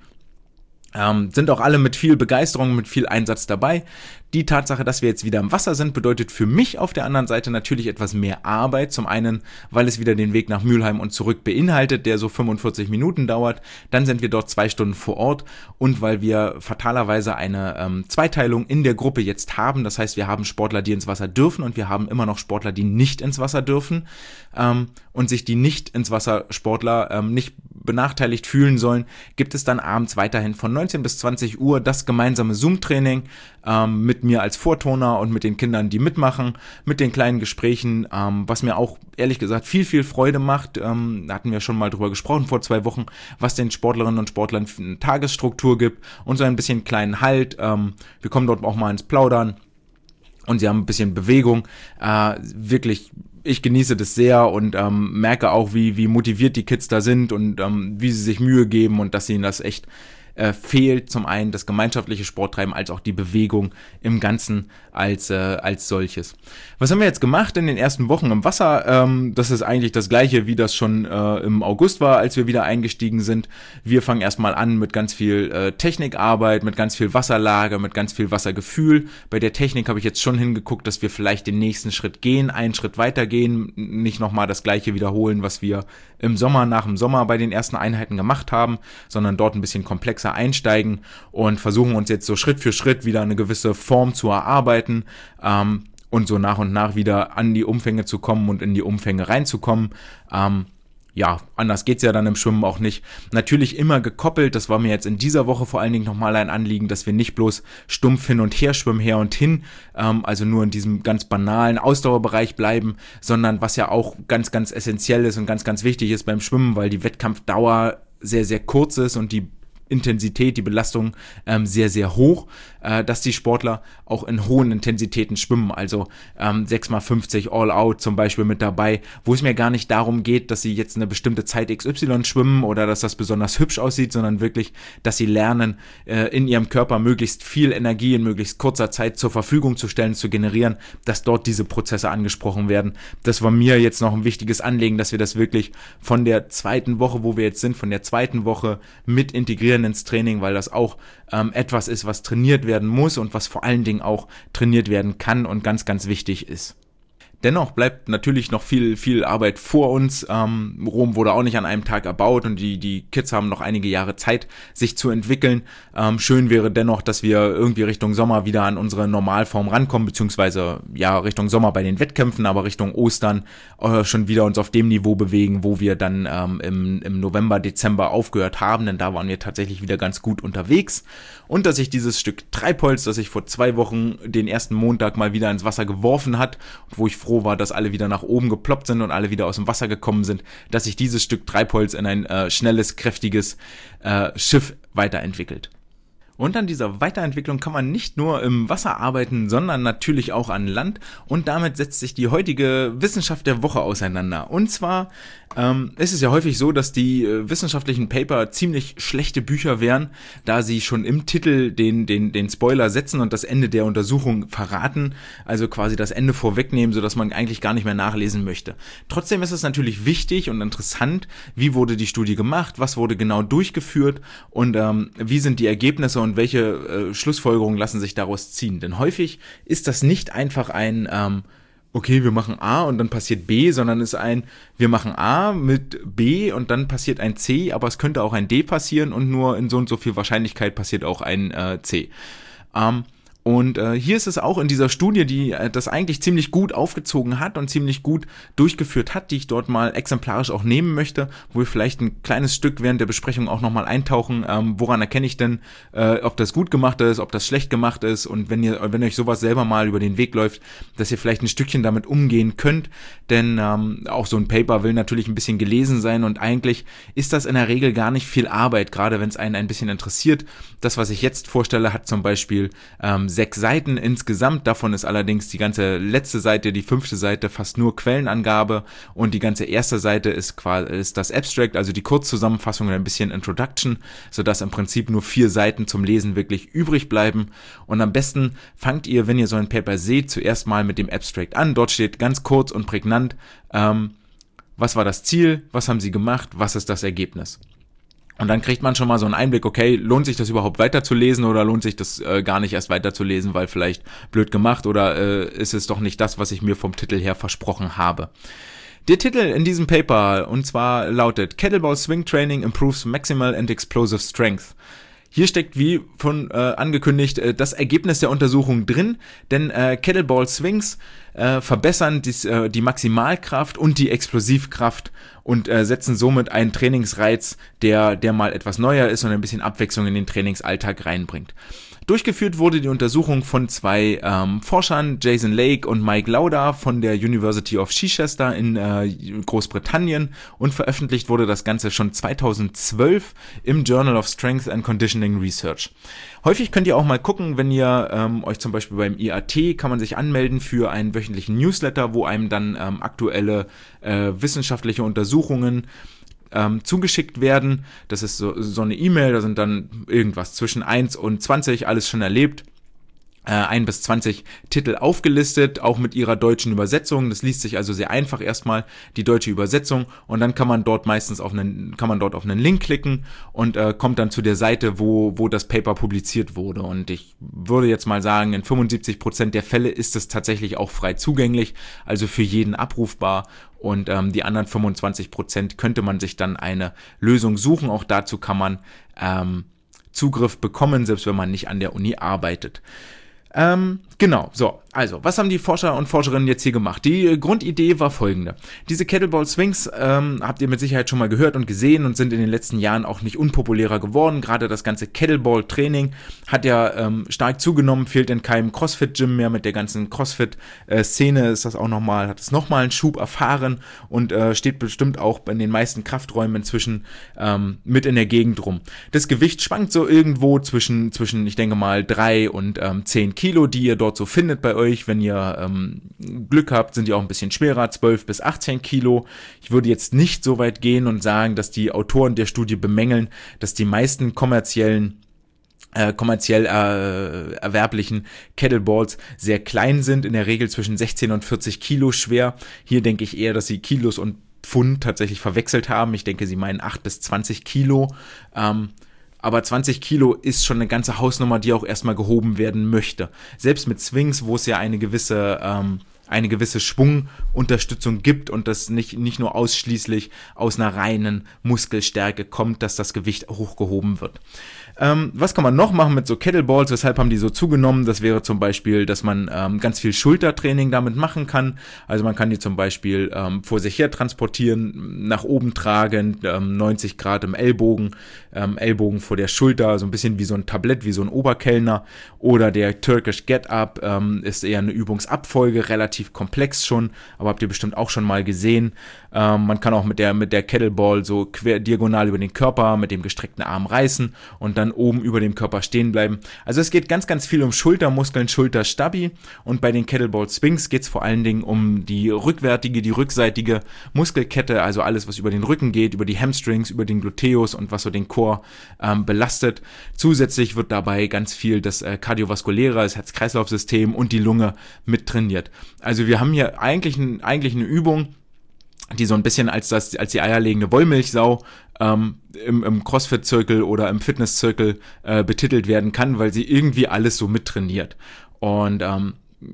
Ähm, sind auch alle mit viel Begeisterung, mit viel Einsatz dabei. Die Tatsache, dass wir jetzt wieder im Wasser sind, bedeutet für mich auf der anderen Seite natürlich etwas mehr Arbeit. Zum einen, weil es wieder den Weg nach Mülheim und zurück beinhaltet, der so fünfundvierzig Minuten dauert. Dann sind wir dort zwei Stunden vor Ort und weil wir fatalerweise eine ähm, Zweiteilung in der Gruppe jetzt haben. Das heißt, wir haben Sportler, die ins Wasser dürfen und wir haben immer noch Sportler, die nicht ins Wasser dürfen ähm, und sich die nicht ins Wasser Sportler ähm, nicht benachteiligt fühlen sollen, gibt es dann abends weiterhin von neunzehn bis zwanzig Uhr das gemeinsame Zoom-Training ähm, mit mir als Vortoner und mit den Kindern, die mitmachen, mit den kleinen Gesprächen, ähm, was mir auch ehrlich gesagt viel, viel Freude macht. Ähm, da hatten wir schon mal drüber gesprochen vor zwei Wochen, was den Sportlerinnen und Sportlern eine Tagesstruktur gibt und so ein bisschen kleinen Halt. Ähm, wir kommen dort auch mal ins Plaudern und sie haben ein bisschen Bewegung. Äh, wirklich Ich genieße das sehr und ähm, merke auch, wie wie motiviert die Kids da sind und ähm, wie sie sich Mühe geben und dass ihnen das echt äh, fehlt. Zum einen das gemeinschaftliche Sporttreiben als auch die Bewegung im Ganzen als äh, als solches. Was haben wir jetzt gemacht in den ersten Wochen im Wasser? Ähm, das ist eigentlich das Gleiche, wie das schon äh, im August war, als wir wieder eingestiegen sind. Wir fangen erstmal an mit ganz viel äh, Technikarbeit, mit ganz viel Wasserlage, mit ganz viel Wassergefühl. Bei der Technik habe ich jetzt schon hingeguckt, dass wir vielleicht den nächsten Schritt gehen, einen Schritt weiter gehen, nicht nochmal das Gleiche wiederholen, was wir im Sommer, nach dem Sommer bei den ersten Einheiten gemacht haben, sondern dort ein bisschen komplexer einsteigen und versuchen uns jetzt so Schritt für Schritt wieder eine gewisse Form zu erarbeiten ähm, und so nach und nach wieder an die Umfänge zu kommen und in die Umfänge reinzukommen. Ähm, Ja, anders geht's ja dann im Schwimmen auch nicht. Natürlich immer gekoppelt, das war mir jetzt in dieser Woche vor allen Dingen nochmal ein Anliegen, dass wir nicht bloß stumpf hin und her schwimmen, her und hin, ähm, also nur in diesem ganz banalen Ausdauerbereich bleiben, sondern was ja auch ganz, ganz essentiell ist und ganz, ganz wichtig ist beim Schwimmen, weil die Wettkampfdauer sehr, sehr kurz ist und die Intensität, die Belastung ähm, sehr, sehr hoch, äh, dass die Sportler auch in hohen Intensitäten schwimmen, also ähm, sechs mal fünfzig All-Out zum Beispiel mit dabei, wo es mir gar nicht darum geht, dass sie jetzt eine bestimmte Zeit X Y schwimmen oder dass das besonders hübsch aussieht, sondern wirklich, dass sie lernen, äh, in ihrem Körper möglichst viel Energie in möglichst kurzer Zeit zur Verfügung zu stellen, zu generieren, dass dort diese Prozesse angesprochen werden. Das war mir jetzt noch ein wichtiges Anliegen, dass wir das wirklich von der zweiten Woche, wo wir jetzt sind, von der zweiten Woche mit integrieren ins Training, weil das auch ähm, etwas ist, was trainiert werden muss und was vor allen Dingen auch trainiert werden kann und ganz, ganz wichtig ist. Dennoch bleibt natürlich noch viel, viel Arbeit vor uns. Ähm, Rom wurde auch nicht an einem Tag erbaut und die, die Kids haben noch einige Jahre Zeit, sich zu entwickeln. Ähm, schön wäre dennoch, dass wir irgendwie Richtung Sommer wieder an unsere Normalform rankommen, beziehungsweise ja Richtung Sommer bei den Wettkämpfen, aber Richtung Ostern äh, schon wieder uns auf dem Niveau bewegen, wo wir dann ähm, im, im November, Dezember aufgehört haben, denn da waren wir tatsächlich wieder ganz gut unterwegs. Und dass sich dieses Stück Treibholz, das ich vor zwei Wochen den ersten Montag mal wieder ins Wasser geworfen hat, wo ich froh war, dass alle wieder nach oben geploppt sind und alle wieder aus dem Wasser gekommen sind, dass sich dieses Stück Treibholz in ein äh, schnelles, kräftiges äh, Schiff weiterentwickelt. Und an dieser Weiterentwicklung kann man nicht nur im Wasser arbeiten, sondern natürlich auch an Land. Und damit setzt sich die heutige Wissenschaft der Woche auseinander. Und zwar ähm, ist es ja häufig so, dass die äh, wissenschaftlichen Paper ziemlich schlechte Bücher wären, da sie schon im Titel den, den, den Spoiler setzen und das Ende der Untersuchung verraten. Also quasi das Ende vorwegnehmen, sodass man eigentlich gar nicht mehr nachlesen möchte. Trotzdem ist es natürlich wichtig und interessant, wie wurde die Studie gemacht, was wurde genau durchgeführt und ähm, wie sind die Ergebnisse und welche äh, Schlussfolgerungen lassen sich daraus ziehen. Denn häufig ist das nicht einfach ein, ähm, okay, wir machen A und dann passiert B, sondern es ist ein, wir machen A mit B und dann passiert ein C, aber es könnte auch ein D passieren und nur in so und so viel Wahrscheinlichkeit passiert auch ein äh, C. Ähm, Und äh, hier ist es auch in dieser Studie, die äh, das eigentlich ziemlich gut aufgezogen hat und ziemlich gut durchgeführt hat, die ich dort mal exemplarisch auch nehmen möchte, wo wir vielleicht ein kleines Stück während der Besprechung auch nochmal eintauchen, ähm, woran erkenne ich denn, äh, ob das gut gemacht ist, ob das schlecht gemacht ist und wenn ihr, wenn euch sowas selber mal über den Weg läuft, dass ihr vielleicht ein Stückchen damit umgehen könnt, denn ähm, auch so ein Paper will natürlich ein bisschen gelesen sein und eigentlich ist das in der Regel gar nicht viel Arbeit, gerade wenn es einen ein bisschen interessiert. Das, was ich jetzt vorstelle, hat zum Beispiel ähm, sechs Seiten insgesamt, davon ist allerdings die ganze letzte Seite, die fünfte Seite fast nur Quellenangabe und die ganze erste Seite ist quasi ist das Abstract, also die Kurzzusammenfassung und ein bisschen Introduction, sodass im Prinzip nur vier Seiten zum Lesen wirklich übrig bleiben und am besten fangt ihr, wenn ihr so ein Paper seht, zuerst mal mit dem Abstract an, dort steht ganz kurz und prägnant, ähm, was war das Ziel, was haben sie gemacht, was ist das Ergebnis. Und dann kriegt man schon mal so einen Einblick, okay, lohnt sich das überhaupt weiterzulesen oder lohnt sich das äh, gar nicht erst weiterzulesen, weil vielleicht blöd gemacht oder äh, ist es doch nicht das, was ich mir vom Titel her versprochen habe. Der Titel in diesem Paper, und zwar lautet Kettlebell Swing Training Improves Maximal and Explosive Strength. Hier steckt, wie von äh, angekündigt, äh, das Ergebnis der Untersuchung drin, denn äh, Kettlebell Swings äh, verbessern dies, äh, die Maximalkraft und die Explosivkraft und äh, setzen somit einen Trainingsreiz, der, der mal etwas neuer ist und ein bisschen Abwechslung in den Trainingsalltag reinbringt. Durchgeführt wurde die Untersuchung von zwei ähm, Forschern, Jason Lake und Mike Lauda von der University of Chichester in äh, Großbritannien und veröffentlicht wurde das Ganze schon zweitausendzwölf im Journal of Strength and Conditioning Research. Häufig könnt ihr auch mal gucken, wenn ihr ähm, euch zum Beispiel beim I A T kann man sich anmelden für einen wöchentlichen Newsletter, wo einem dann ähm, aktuelle äh, wissenschaftliche Untersuchungen Ähm, zugeschickt werden. Das ist so, so eine E-Mail, da sind dann irgendwas zwischen eins und zwanzig, alles schon erlebt. ein bis zwanzig Titel aufgelistet, auch mit ihrer deutschen Übersetzung. Das liest sich also sehr einfach erstmal, die deutsche Übersetzung, und dann kann man dort meistens auf einen, kann man dort auf einen Link klicken und äh, kommt dann zu der Seite, wo, wo das Paper publiziert wurde. Und ich würde jetzt mal sagen, in fünfundsiebzig Prozent der Fälle ist es tatsächlich auch frei zugänglich, also für jeden abrufbar. Und ähm, die anderen fünfundzwanzig Prozent könnte man sich dann eine Lösung suchen. Auch dazu kann man ähm, Zugriff bekommen, selbst wenn man nicht an der Uni arbeitet. Ähm, genau, so, Also, was haben die Forscher und Forscherinnen jetzt hier gemacht? Die Grundidee war folgende. Diese Kettlebell Swings ähm, habt ihr mit Sicherheit schon mal gehört und gesehen und sind in den letzten Jahren auch nicht unpopulärer geworden. Gerade das ganze Kettlebell-Training hat ja ähm, stark zugenommen, fehlt in keinem CrossFit-Gym mehr. Mit der ganzen CrossFit-Szene ist das auch nochmal, hat es nochmal einen Schub erfahren und äh, steht bestimmt auch in den meisten Krafträumen inzwischen ähm, mit in der Gegend rum. Das Gewicht schwankt so irgendwo zwischen, zwischen ich denke mal, drei und ähm, zehn Kilo, die ihr dort so findet bei euch. Wenn ihr ähm, Glück habt, sind die auch ein bisschen schwerer, zwölf bis achtzehn Kilo. Ich würde jetzt nicht so weit gehen und sagen, dass die Autoren der Studie bemängeln, dass die meisten kommerziellen äh, kommerziell äh, erwerblichen Kettleballs sehr klein sind, in der Regel zwischen sechzehn und vierzig Kilo schwer. Hier denke ich eher, dass sie Kilos und Pfund tatsächlich verwechselt haben. Ich denke, sie meinen acht bis zwanzig Kilo. Ähm, Aber zwanzig Kilo ist schon eine ganze Hausnummer, die auch erstmal gehoben werden möchte. Selbst mit Swings, wo es ja eine gewisse, ähm, eine gewisse Schwungunterstützung gibt und das nicht, nicht nur ausschließlich aus einer reinen Muskelstärke kommt, dass das Gewicht hochgehoben wird. Ähm, was kann man noch machen mit so Kettleballs? Weshalb haben die so zugenommen? Das wäre zum Beispiel, dass man ähm, ganz viel Schultertraining damit machen kann. Also man kann die zum Beispiel ähm, vor sich her transportieren, nach oben tragen, ähm, neunzig Grad im Ellbogen, ähm, Ellbogen vor der Schulter, so ein bisschen wie so ein Tablett, wie so ein Oberkellner. Oder der Turkish Get-Up ähm, ist eher eine Übungsabfolge, relativ komplex schon, aber habt ihr bestimmt auch schon mal gesehen. Ähm, man kann auch mit der, mit der Kettleball so quer diagonal über den Körper mit dem gestreckten Arm reißen und dann oben über dem Körper stehen bleiben. Also es geht ganz, ganz viel um Schultermuskeln, Schulterstabi, und bei den Kettlebell Swings geht es vor allen Dingen um die rückwärtige, die rückseitige Muskelkette, also alles, was über den Rücken geht, über die Hamstrings, über den Gluteus und was so den Core ähm, belastet. Zusätzlich wird dabei ganz viel das äh, kardiovaskuläre, das Herz-Kreislauf-System und die Lunge mit trainiert. Also wir haben hier eigentlich, ein, eigentlich eine Übung, die so ein bisschen als das als die eierlegende Wollmilchsau ähm, im, im CrossFit-Zirkel oder im Fitness-Zirkel äh, betitelt werden kann, weil sie irgendwie alles so mittrainiert. Und ähm,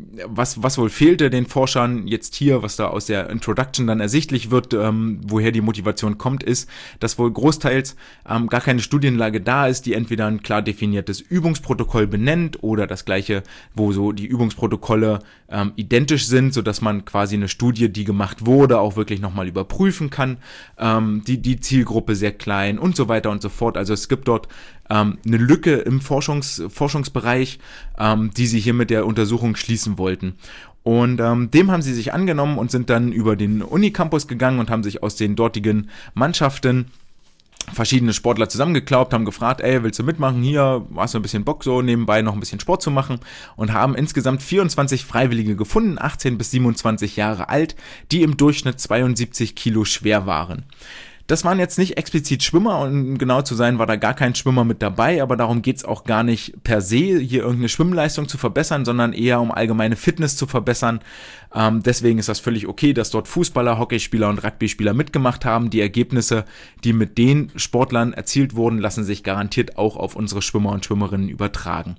was was wohl fehlte den Forschern jetzt hier, was da aus der Introduction dann ersichtlich wird, ähm, woher die Motivation kommt, ist, dass wohl großteils ähm, gar keine Studienlage da ist, die entweder ein klar definiertes Übungsprotokoll benennt oder das gleiche, wo so die Übungsprotokolle ähm, identisch sind, sodass man quasi eine Studie, die gemacht wurde, auch wirklich nochmal überprüfen kann, ähm, die, die Zielgruppe sehr klein und so weiter und so fort. Also es gibt dort ähm, eine Lücke im Forschungs, Forschungsbereich, ähm, die sie hier mit der Untersuchung schließen wollten. Und ähm, dem haben sie sich angenommen und sind dann über den Unicampus gegangen und haben sich aus den dortigen Mannschaften verschiedene Sportler zusammengeklaubt, haben gefragt, ey, willst du mitmachen? Hier, hast du ein bisschen Bock, so nebenbei noch ein bisschen Sport zu machen, und haben insgesamt vierundzwanzig Freiwillige gefunden, achtzehn bis siebenundzwanzig Jahre alt, die im Durchschnitt zweiundsiebzig Kilo schwer waren. Das waren jetzt nicht explizit Schwimmer, und um genau zu sein, war da gar kein Schwimmer mit dabei, aber darum geht's auch gar nicht per se, hier irgendeine Schwimmleistung zu verbessern, sondern eher um allgemeine Fitness zu verbessern. Ähm, deswegen ist das völlig okay, dass dort Fußballer, Hockeyspieler und Rugbyspieler mitgemacht haben. Die Ergebnisse, die mit den Sportlern erzielt wurden, lassen sich garantiert auch auf unsere Schwimmer und Schwimmerinnen übertragen.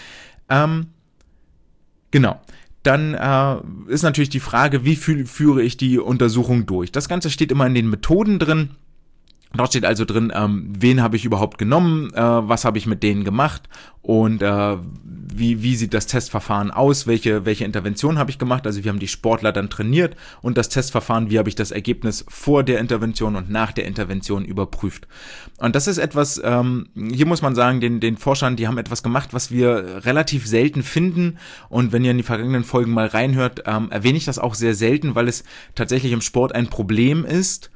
Ähm, genau. Dann äh, ist natürlich die Frage, wie fü- führe ich die Untersuchung durch? Das Ganze steht immer in den Methoden drin. Dort steht also drin, ähm, wen habe ich überhaupt genommen, äh, was habe ich mit denen gemacht und äh, wie, wie sieht das Testverfahren aus, welche, welche Intervention habe ich gemacht. Also wir haben die Sportler dann trainiert und das Testverfahren, wie habe ich das Ergebnis vor der Intervention und nach der Intervention überprüft. Und das ist etwas, ähm, hier muss man sagen, den, den Forschern, die haben etwas gemacht, was wir relativ selten finden, und wenn ihr in die vergangenen Folgen mal reinhört, ähm, erwähne ich das auch sehr selten, weil es tatsächlich im Sport ein Problem ist,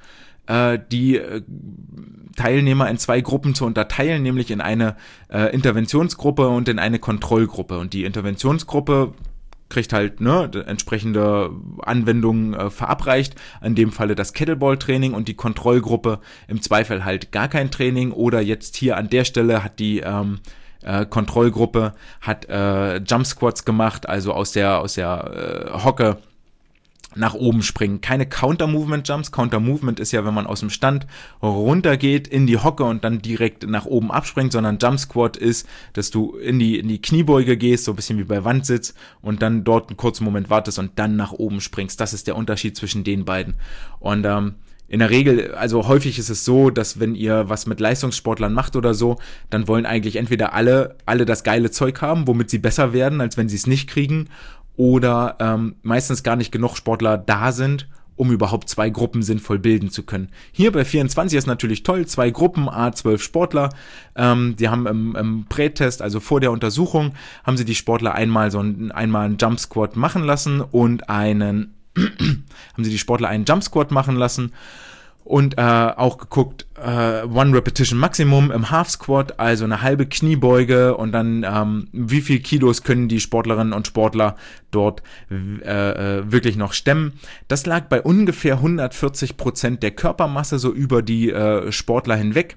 die Teilnehmer in zwei Gruppen zu unterteilen, nämlich in eine äh, Interventionsgruppe und in eine Kontrollgruppe. Und die Interventionsgruppe kriegt halt ne, entsprechende Anwendungen äh, verabreicht, in dem Falle das Kettlebell-Training, und die Kontrollgruppe im Zweifel halt gar kein Training, oder jetzt hier an der Stelle hat die ähm, äh, Kontrollgruppe hat äh, Jump Squats gemacht, also aus der, aus der äh, Hocke nach oben springen. Keine Counter-Movement-Jumps. Counter-Movement ist ja, wenn man aus dem Stand runtergeht in die Hocke und dann direkt nach oben abspringt, sondern Jump-Squat ist, dass du in die, in die Kniebeuge gehst, so ein bisschen wie bei Wandsitz, und dann dort einen kurzen Moment wartest und dann nach oben springst. Das ist der Unterschied zwischen den beiden. Und ähm, in der Regel, also häufig ist es so, dass wenn ihr was mit Leistungssportlern macht oder so, dann wollen eigentlich entweder alle alle das geile Zeug haben, womit sie besser werden, als wenn sie es nicht kriegen, oder ähm, meistens gar nicht genug Sportler da sind, um überhaupt zwei Gruppen sinnvoll bilden zu können. Hier bei vierundzwanzig ist natürlich toll, zwei Gruppen, a zwölf Sportler, ähm, die haben im, im Prätest, also vor der Untersuchung, haben sie die Sportler einmal so ein, einmal einen Jump Squat machen lassen und einen, haben sie die Sportler einen Jump Squat machen lassen und äh, auch geguckt, äh, One Repetition Maximum im Half Squat, also eine halbe Kniebeuge und dann ähm, wie viel Kilos können die Sportlerinnen und Sportler dort äh, wirklich noch stemmen. Das lag bei ungefähr hundertvierzig Prozent der Körpermasse so über die äh, Sportler hinweg.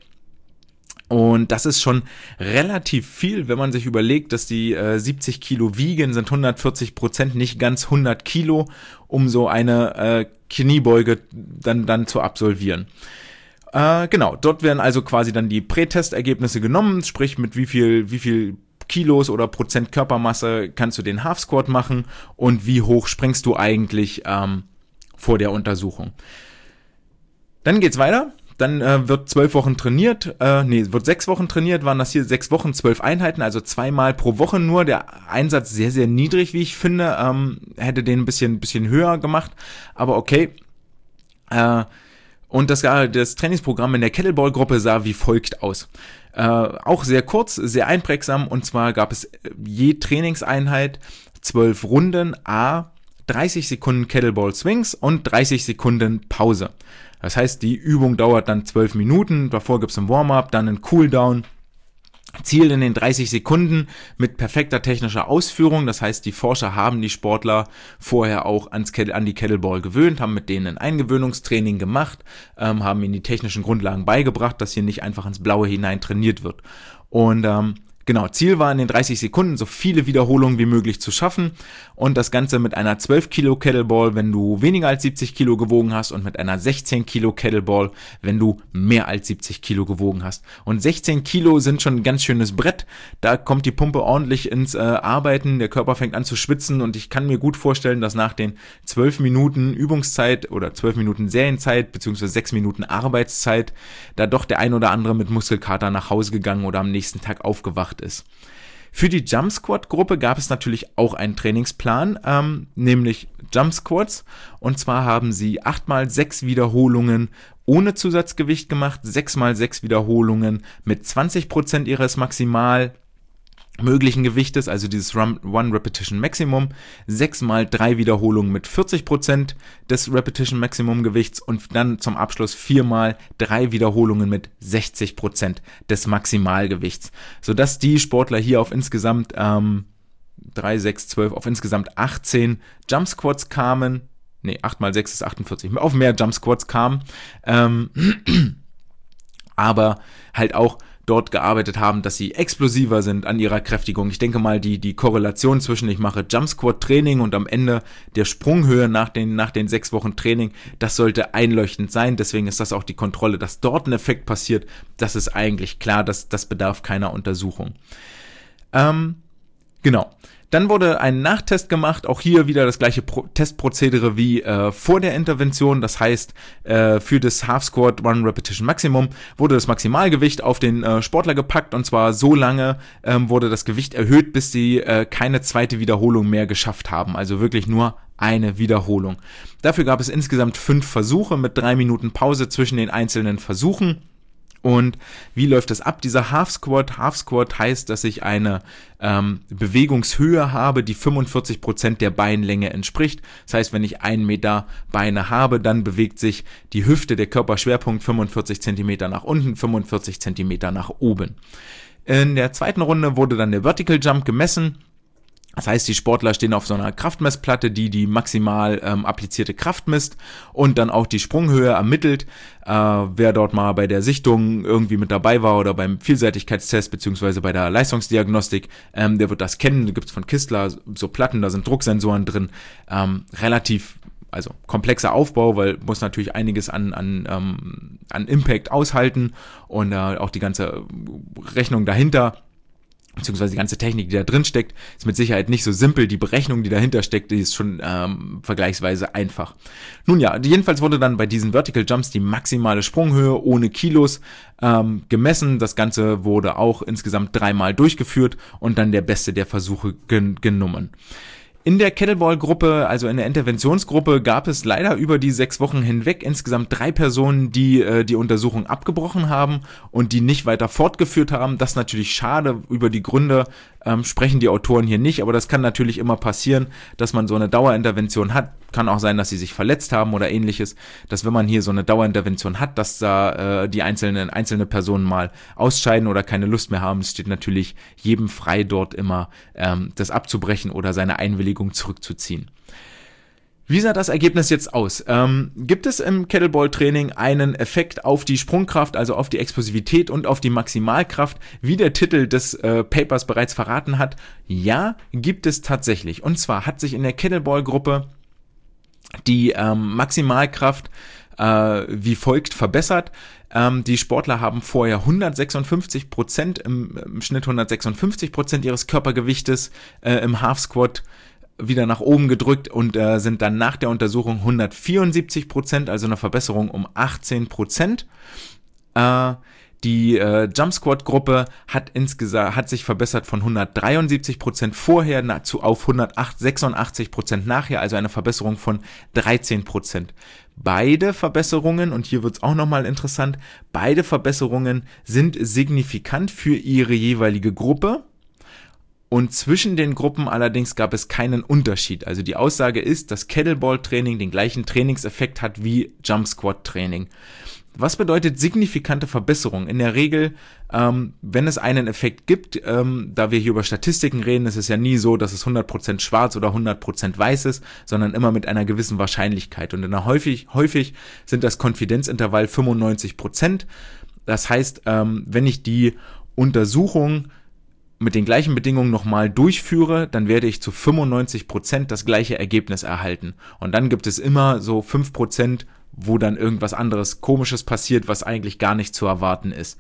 Und das ist schon relativ viel, wenn man sich überlegt, dass die äh, siebzig Kilo wiegen, sind hundertvierzig Prozent, nicht ganz hundert Kilo, um so eine äh, Kniebeuge dann, dann zu absolvieren. Äh, genau, dort werden also quasi dann die Prätestergebnisse genommen, sprich mit wie viel, wie viel Kilos oder Prozent Körpermasse kannst du den Half Squat machen und wie hoch springst du eigentlich ähm, vor der Untersuchung. Dann geht's weiter. Dann äh, wird zwölf Wochen trainiert, äh, nee, wird sechs Wochen trainiert, waren das hier sechs Wochen, zwölf Einheiten, also zweimal pro Woche nur. Der Einsatz sehr, sehr niedrig, wie ich finde, ähm, hätte den ein bisschen, bisschen höher gemacht, aber okay. Äh, und das, das Trainingsprogramm in der Kettlebell-Gruppe sah wie folgt aus. Äh, auch sehr kurz, sehr einprägsam, und zwar gab es je Trainingseinheit zwölf Runden, a dreißig Sekunden Kettlebell Swings und dreißig Sekunden Pause. Das heißt, die Übung dauert dann zwölf Minuten, davor gibt es ein Warm-up, dann einen Cooldown. Ziel in den dreißig Sekunden mit perfekter technischer Ausführung. Das heißt, die Forscher haben die Sportler vorher auch ans Kettle, an die Kettlebell gewöhnt, haben mit denen ein Eingewöhnungstraining gemacht, ähm, haben ihnen die technischen Grundlagen beigebracht, dass hier nicht einfach ins Blaue hinein trainiert wird. Und ähm, Genau, Ziel war in den dreißig Sekunden so viele Wiederholungen wie möglich zu schaffen und das Ganze mit einer zwölf Kilo Kettlebell, wenn du weniger als siebzig Kilo gewogen hast, und mit einer sechzehn Kilo Kettlebell, wenn du mehr als siebzig Kilo gewogen hast. Und sechzehn Kilo sind schon ein ganz schönes Brett, da kommt die Pumpe ordentlich ins äh, Arbeiten, der Körper fängt an zu schwitzen und ich kann mir gut vorstellen, dass nach den zwölf Minuten Übungszeit oder zwölf Minuten Serienzeit beziehungsweise sechs Minuten Arbeitszeit da doch der ein oder andere mit Muskelkater nach Hause gegangen oder am nächsten Tag aufgewacht ist. Für die Jump Squat Gruppe gab es natürlich auch einen Trainingsplan, ähm, nämlich Jump Squats, und zwar haben sie acht mal sechs Wiederholungen ohne Zusatzgewicht gemacht, sechs mal sechs Wiederholungen mit zwanzig Prozent ihres maximal möglichen Gewichtes, also dieses One Repetition Maximum, sechs mal drei Wiederholungen mit vierzig Prozent des Repetition Maximum Gewichts und dann zum Abschluss vier mal drei Wiederholungen mit sechzig Prozent des Maximalgewichts, sodass die Sportler hier auf insgesamt ähm, drei, sechs, zwölf, auf insgesamt achtzehn Jump Squats kamen, nee, acht mal sechs ist achtundvierzig, auf mehr Jump Squats kamen, ähm, aber halt auch dort gearbeitet haben, dass sie explosiver sind an ihrer Kräftigung. Ich denke mal, die, die Korrelation zwischen ich mache Jump Squat Training und am Ende der Sprunghöhe nach den, nach den sechs Wochen Training, das sollte einleuchtend sein. Deswegen ist das auch die Kontrolle, dass dort ein Effekt passiert. Das ist eigentlich klar, das, das bedarf keiner Untersuchung. Ähm, genau. Dann wurde ein Nachtest gemacht, auch hier wieder das gleiche Pro- Testprozedere wie äh, vor der Intervention. Das heißt, äh, für das Half Squat One Repetition Maximum wurde das Maximalgewicht auf den äh, Sportler gepackt, und zwar so lange ähm, wurde das Gewicht erhöht, bis sie äh, keine zweite Wiederholung mehr geschafft haben. Also wirklich nur eine Wiederholung. Dafür gab es insgesamt fünf Versuche mit drei Minuten Pause zwischen den einzelnen Versuchen. Und wie läuft das ab, dieser Half Squat? Half Squat heißt, dass ich eine ähm, Bewegungshöhe habe, die fünfundvierzig Prozent der Beinlänge entspricht. Das heißt, wenn ich einen Meter Beine habe, dann bewegt sich die Hüfte, der Körperschwerpunkt, fünfundvierzig Zentimeter nach unten, fünfundvierzig Zentimeter nach oben. In der zweiten Runde wurde dann der Vertical Jump gemessen. Das heißt, die Sportler stehen auf so einer Kraftmessplatte, die die maximal ähm, applizierte Kraft misst und dann auch die Sprunghöhe ermittelt. Äh, wer dort mal bei der Sichtung irgendwie mit dabei war oder beim Vielseitigkeitstest beziehungsweise bei der Leistungsdiagnostik, ähm, der wird das kennen. Da gibt's von Kistler so Platten, da sind Drucksensoren drin. Ähm, relativ, also komplexer Aufbau, weil muss natürlich einiges an an ähm, an Impact aushalten und äh, auch die ganze Rechnung dahinter, beziehungsweise die ganze Technik, die da drin steckt, ist mit Sicherheit nicht so simpel. Die Berechnung, die dahinter steckt, die ist schon ähm, vergleichsweise einfach. Nun ja, jedenfalls wurde dann bei diesen Vertical Jumps die maximale Sprunghöhe ohne Kilos ähm, gemessen. Das Ganze wurde auch insgesamt dreimal durchgeführt und dann der beste der Versuche gen- genommen. In der Kettlebell-Gruppe, also in der Interventionsgruppe, gab es leider über die sechs Wochen hinweg insgesamt drei Personen, die äh, die Untersuchung abgebrochen haben und die nicht weiter fortgeführt haben. Das ist natürlich schade. Über die Gründe ähm, sprechen die Autoren hier nicht, aber das kann natürlich immer passieren, dass man so eine Dauerintervention hat. Kann auch sein, dass sie sich verletzt haben oder ähnliches, dass wenn man hier so eine Dauerintervention hat, dass da äh, die einzelnen einzelne Personen mal ausscheiden oder keine Lust mehr haben. Es steht natürlich jedem frei, dort immer ähm, das abzubrechen oder seine Einwilligung zurückzuziehen. Wie sah das Ergebnis jetzt aus? Ähm, gibt es im Kettlebell-Training einen Effekt auf die Sprungkraft, also auf die Explosivität und auf die Maximalkraft, wie der Titel des äh, Papers bereits verraten hat? Ja, gibt es tatsächlich. Und zwar hat sich in der Kettlebell-Gruppe die ähm, Maximalkraft äh, wie folgt verbessert. Ähm, die Sportler haben vorher hundertsechsundfünfzig Prozent, im, im Schnitt hundertsechsundfünfzig Prozent ihres Körpergewichtes äh, im Half Squat wieder nach oben gedrückt und äh, sind dann nach der Untersuchung hundertvierundsiebzig Prozent, also eine Verbesserung um achtzehn Prozent. Äh, Die äh, Jump Squat Gruppe hat insgesamt hat sich verbessert von hundertdreiundsiebzig Prozent vorher nahezu auf hundertsechsundachtzig Prozent nachher, also eine Verbesserung von dreizehn Prozent. Beide Verbesserungen, und hier wird es auch nochmal interessant, beide Verbesserungen sind signifikant für ihre jeweilige Gruppe. Und zwischen den Gruppen allerdings gab es keinen Unterschied. Also die Aussage ist, dass Kettlebell-Training den gleichen Trainingseffekt hat wie Jump Squat Training. Was bedeutet signifikante Verbesserung? In der Regel, ähm, wenn es einen Effekt gibt, ähm, da wir hier über Statistiken reden, ist es ja nie so, dass es hundert Prozent schwarz oder hundert Prozent weiß ist, sondern immer mit einer gewissen Wahrscheinlichkeit. Und in der häufig, häufig sind das Konfidenzintervall fünfundneunzig Prozent. Das heißt, ähm, wenn ich die Untersuchung mit den gleichen Bedingungen nochmal durchführe, dann werde ich zu fünfundneunzig Prozent das gleiche Ergebnis erhalten. Und dann gibt es immer so fünf Prozent, wo dann irgendwas anderes Komisches passiert, was eigentlich gar nicht zu erwarten ist.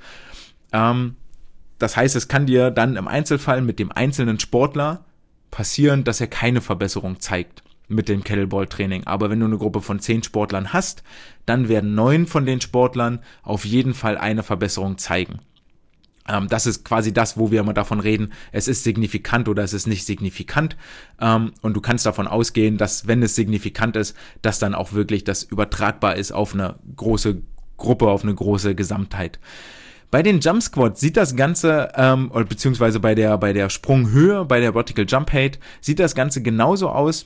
Ähm, das heißt, es kann dir dann im Einzelfall mit dem einzelnen Sportler passieren, dass er keine Verbesserung zeigt mit dem Kettlebell-Training. Aber wenn du eine Gruppe von zehn Sportlern hast, dann werden neun von den Sportlern auf jeden Fall eine Verbesserung zeigen. Ähm, das ist quasi das, wo wir immer davon reden, es ist signifikant oder es ist nicht signifikant. Ähm, und du kannst davon ausgehen, dass, wenn es signifikant ist, dass dann auch wirklich das übertragbar ist auf eine große Gruppe, auf eine große Gesamtheit. Bei den Jump Squats sieht das Ganze, ähm, oder beziehungsweise bei der, bei der Sprunghöhe, bei der Vertical Jump Height, sieht das Ganze genauso aus.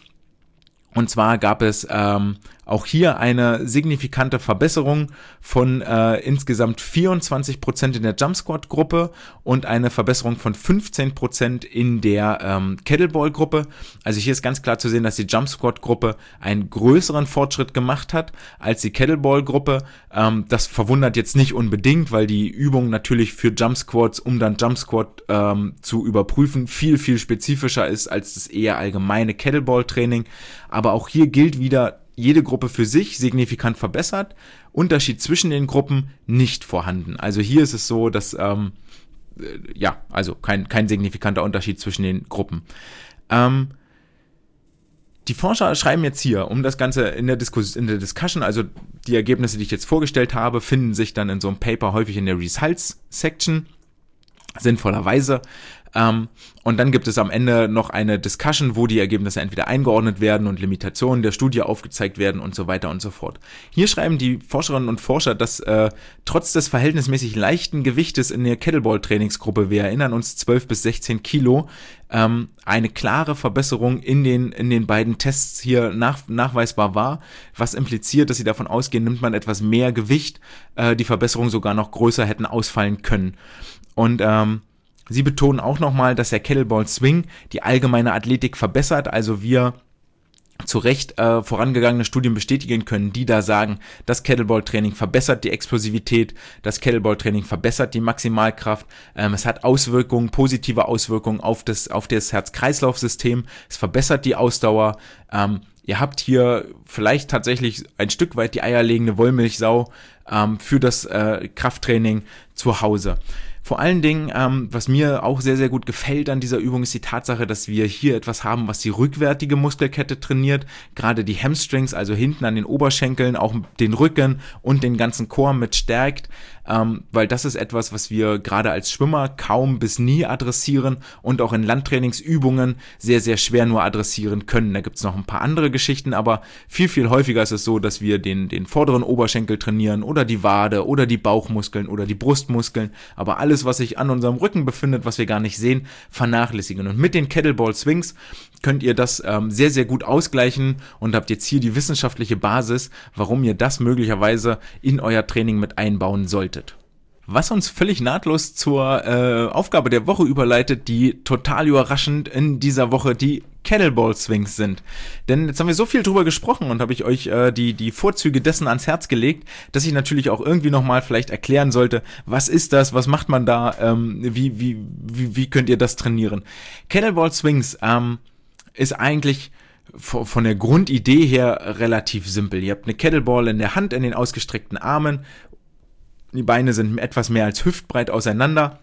Und zwar gab es ähm, auch hier eine signifikante Verbesserung von äh, insgesamt vierundzwanzig Prozent in der Jump Squat Gruppe und eine Verbesserung von fünfzehn Prozent in der ähm, Kettlebell Gruppe. Also hier ist ganz klar zu sehen, dass die Jump Squat Gruppe einen größeren Fortschritt gemacht hat als die Kettlebell Gruppe. Ähm, das verwundert jetzt nicht unbedingt, weil die Übung natürlich für Jump Squats, um dann Jump Squat ähm, zu überprüfen, viel, viel spezifischer ist als das eher allgemeine Kettlebell Training. Aber auch hier gilt wieder, jede Gruppe für sich signifikant verbessert, Unterschied zwischen den Gruppen nicht vorhanden. Also hier ist es so, dass, ähm, ja, also kein, kein signifikanter Unterschied zwischen den Gruppen. Ähm, die Forscher schreiben jetzt hier, um das Ganze in der, Diskus- in der Discussion, also die Ergebnisse, die ich jetzt vorgestellt habe, finden sich dann in so einem Paper häufig in der Results-Section, sinnvollerweise. Ähm, und dann gibt es am Ende noch eine Discussion, wo die Ergebnisse entweder eingeordnet werden und Limitationen der Studie aufgezeigt werden und so weiter und so fort. Hier schreiben die Forscherinnen und Forscher, dass äh, trotz des verhältnismäßig leichten Gewichtes in der Kettlebell-Trainingsgruppe, wir erinnern uns zwölf bis sechzehn Kilo, ähm, eine klare Verbesserung in den, in den beiden Tests hier nach, nachweisbar war, was impliziert, dass sie davon ausgehen, nimmt man etwas mehr Gewicht, äh, die Verbesserung sogar noch größer hätten ausfallen können. Und ähm, sie betonen auch nochmal, dass der Kettlebell Swing die allgemeine Athletik verbessert, also wir zu Recht äh, vorangegangene Studien bestätigen können, die da sagen, das Kettlebell-Training verbessert die Explosivität, das Kettlebell-Training verbessert die Maximalkraft, ähm, es hat Auswirkungen, positive Auswirkungen auf das, auf das Herz-Kreislauf-System, es verbessert die Ausdauer, ähm, ihr habt hier vielleicht tatsächlich ein Stück weit die eierlegende Wollmilchsau ähm, für das äh, Krafttraining zu Hause. Vor allen Dingen, ähm, was mir auch sehr, sehr gut gefällt an dieser Übung, ist die Tatsache, dass wir hier etwas haben, was die rückwärtige Muskelkette trainiert, gerade die Hamstrings, also hinten an den Oberschenkeln, auch den Rücken und den ganzen Chor mit stärkt, ähm, weil das ist etwas, was wir gerade als Schwimmer kaum bis nie adressieren und auch in Landtrainingsübungen sehr, sehr schwer nur adressieren können. Da gibt es noch ein paar andere Geschichten, aber viel, viel häufiger ist es so, dass wir den, den vorderen Oberschenkel trainieren oder die Wade oder die Bauchmuskeln oder die Brustmuskeln, aber alles, was sich an unserem Rücken befindet, was wir gar nicht sehen, vernachlässigen. Und mit den Kettlebell Swings könnt ihr das ähm, sehr, sehr gut ausgleichen und habt jetzt hier die wissenschaftliche Basis, warum ihr das möglicherweise in euer Training mit einbauen solltet. Was uns völlig nahtlos zur äh, Aufgabe der Woche überleitet, die total überraschend in dieser Woche die Kettlebell Swings sind. Denn jetzt haben wir so viel drüber gesprochen und habe ich euch äh, die die Vorzüge dessen ans Herz gelegt, dass ich natürlich auch irgendwie nochmal vielleicht erklären sollte, was ist das, was macht man da, ähm, wie, wie, wie, wie könnt ihr das trainieren. Kettlebell Swings ähm, ist eigentlich von der Grundidee her relativ simpel. Ihr habt eine Kettlebell in der Hand, in den ausgestreckten Armen. Die Beine sind etwas mehr als hüftbreit auseinander.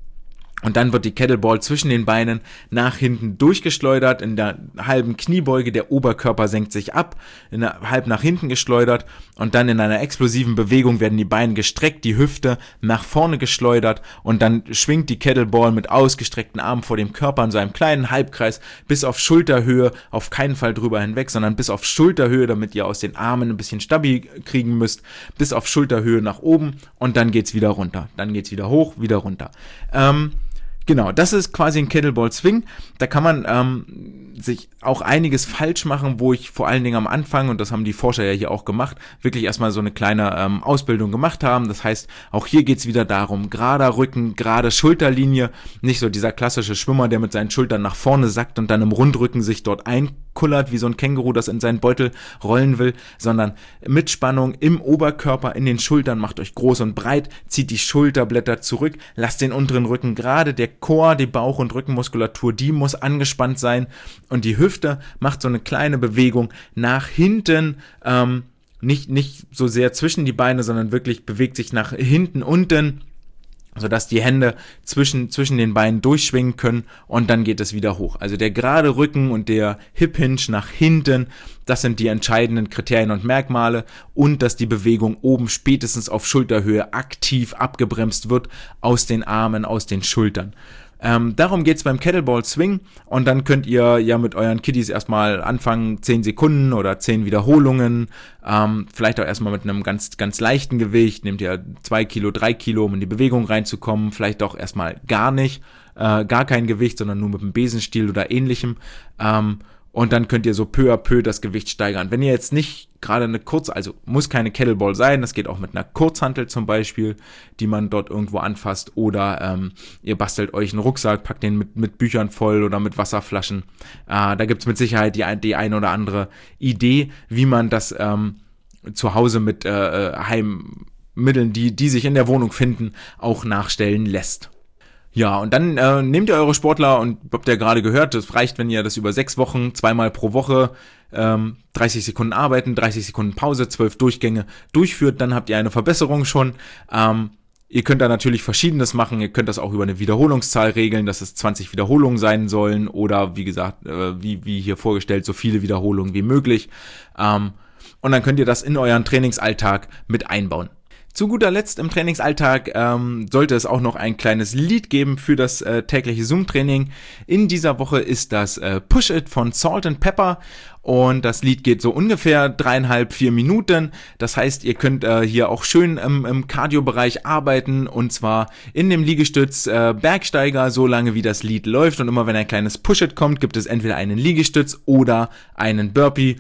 Und dann wird die Kettlebell zwischen den Beinen nach hinten durchgeschleudert, in der halben Kniebeuge, der Oberkörper senkt sich ab, in der, halb nach hinten geschleudert und dann in einer explosiven Bewegung werden die Beine gestreckt, die Hüfte nach vorne geschleudert und dann schwingt die Kettlebell mit ausgestreckten Armen vor dem Körper in so einem kleinen Halbkreis bis auf Schulterhöhe, auf keinen Fall drüber hinweg, sondern bis auf Schulterhöhe, damit ihr aus den Armen ein bisschen stabil kriegen müsst, bis auf Schulterhöhe nach oben und dann geht's wieder runter, dann geht's wieder hoch, wieder runter. Ähm, Genau, das ist quasi ein Kettlebell Swing. Da kann man ähm, sich auch einiges falsch machen, wo ich vor allen Dingen am Anfang, und das haben die Forscher ja hier auch gemacht, wirklich erstmal so eine kleine ähm, Ausbildung gemacht haben. Das heißt, auch hier geht's wieder darum, gerader Rücken, gerade Schulterlinie, nicht so dieser klassische Schwimmer, der mit seinen Schultern nach vorne sackt und dann im Rundrücken sich dort einkullert, wie so ein Känguru, das in seinen Beutel rollen will, sondern mit Spannung im Oberkörper, in den Schultern, macht euch groß und breit, zieht die Schulterblätter zurück, lasst den unteren Rücken gerade, der Chor, die Bauch- und Rückenmuskulatur, die muss angespannt sein und die Hüfte macht so eine kleine Bewegung nach hinten, ähm, nicht, nicht so sehr zwischen die Beine, sondern wirklich bewegt sich nach hinten unten, sodass die Hände zwischen, zwischen den Beinen durchschwingen können und dann geht es wieder hoch. Also der gerade Rücken und der Hip Hinge nach hinten, das sind die entscheidenden Kriterien und Merkmale und dass die Bewegung oben spätestens auf Schulterhöhe aktiv abgebremst wird aus den Armen, aus den Schultern. Ähm, darum geht's beim Kettlebell Swing und dann könnt ihr ja mit euren Kiddies erstmal anfangen, zehn Sekunden oder zehn Wiederholungen, ähm, vielleicht auch erstmal mit einem ganz, ganz leichten Gewicht, nehmt ihr zwei Kilo, drei Kilo, um in die Bewegung reinzukommen, vielleicht auch erstmal gar nicht, äh, gar kein Gewicht, sondern nur mit einem Besenstiel oder ähnlichem, ähm, und dann könnt ihr so peu à peu das Gewicht steigern. Wenn ihr jetzt nicht gerade eine kurze, also muss keine Kettlebell sein, das geht auch mit einer Kurzhantel zum Beispiel, die man dort irgendwo anfasst, oder ähm, ihr bastelt euch einen Rucksack, packt den mit, mit Büchern voll oder mit Wasserflaschen. Äh, da gibt's mit Sicherheit die, die eine oder andere Idee, wie man das ähm, zu Hause mit äh, Heimmitteln, die, die sich in der Wohnung finden, auch nachstellen lässt. Ja, und dann äh, nehmt ihr eure Sportler und habt ihr gerade gehört, das reicht, wenn ihr das über sechs Wochen, zweimal pro Woche, ähm, dreißig Sekunden arbeiten, dreißig Sekunden Pause, zwölf Durchgänge durchführt, dann habt ihr eine Verbesserung schon. Ähm, ihr könnt da natürlich Verschiedenes machen, ihr könnt das auch über eine Wiederholungszahl regeln, dass es zwanzig Wiederholungen sein sollen oder wie gesagt, äh, wie, wie hier vorgestellt, so viele Wiederholungen wie möglich. Ähm, und dann könnt ihr das in euren Trainingsalltag mit einbauen. Zu guter Letzt im Trainingsalltag ähm, sollte es auch noch ein kleines Lied geben für das äh, tägliche Zoom-Training. In dieser Woche ist das äh, Push It von Salt and Pepper und das Lied geht so ungefähr dreieinhalb, vier Minuten. Das heißt, ihr könnt äh, hier auch schön im, im Cardio-Bereich arbeiten und zwar in dem Liegestütz äh, Bergsteiger, so lange wie das Lied läuft, und immer wenn ein kleines Push It kommt, gibt es entweder einen Liegestütz oder einen Burpee.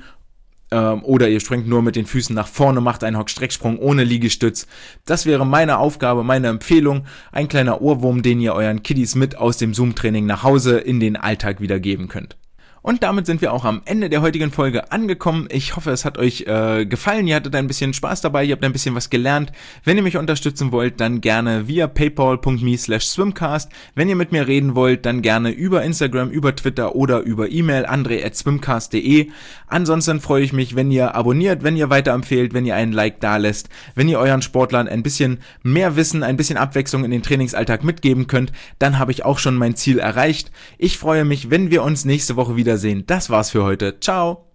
Oder ihr springt nur mit den Füßen nach vorne, macht einen Hock-Strecksprung ohne Liegestütz. Das wäre meine Aufgabe, meine Empfehlung. Ein kleiner Ohrwurm, den ihr euren Kiddies mit aus dem Zoom-Training nach Hause in den Alltag wieder geben könnt. Und damit sind wir auch am Ende der heutigen Folge angekommen. Ich hoffe, es hat euch äh, gefallen. Ihr hattet ein bisschen Spaß dabei. Ihr habt ein bisschen was gelernt. Wenn ihr mich unterstützen wollt, dann gerne via paypal.me slash swimcast. Wenn ihr mit mir reden wollt, dann gerne über Instagram, über Twitter oder über E-Mail andre at swimcast punkt de. Ansonsten freue ich mich, wenn ihr abonniert, wenn ihr weiterempfehlt, wenn ihr einen Like da lässt, wenn ihr euren Sportlern ein bisschen mehr Wissen, ein bisschen Abwechslung in den Trainingsalltag mitgeben könnt, dann habe ich auch schon mein Ziel erreicht. Ich freue mich, wenn wir uns nächste Woche wiedersehen. Das war's für heute. Ciao!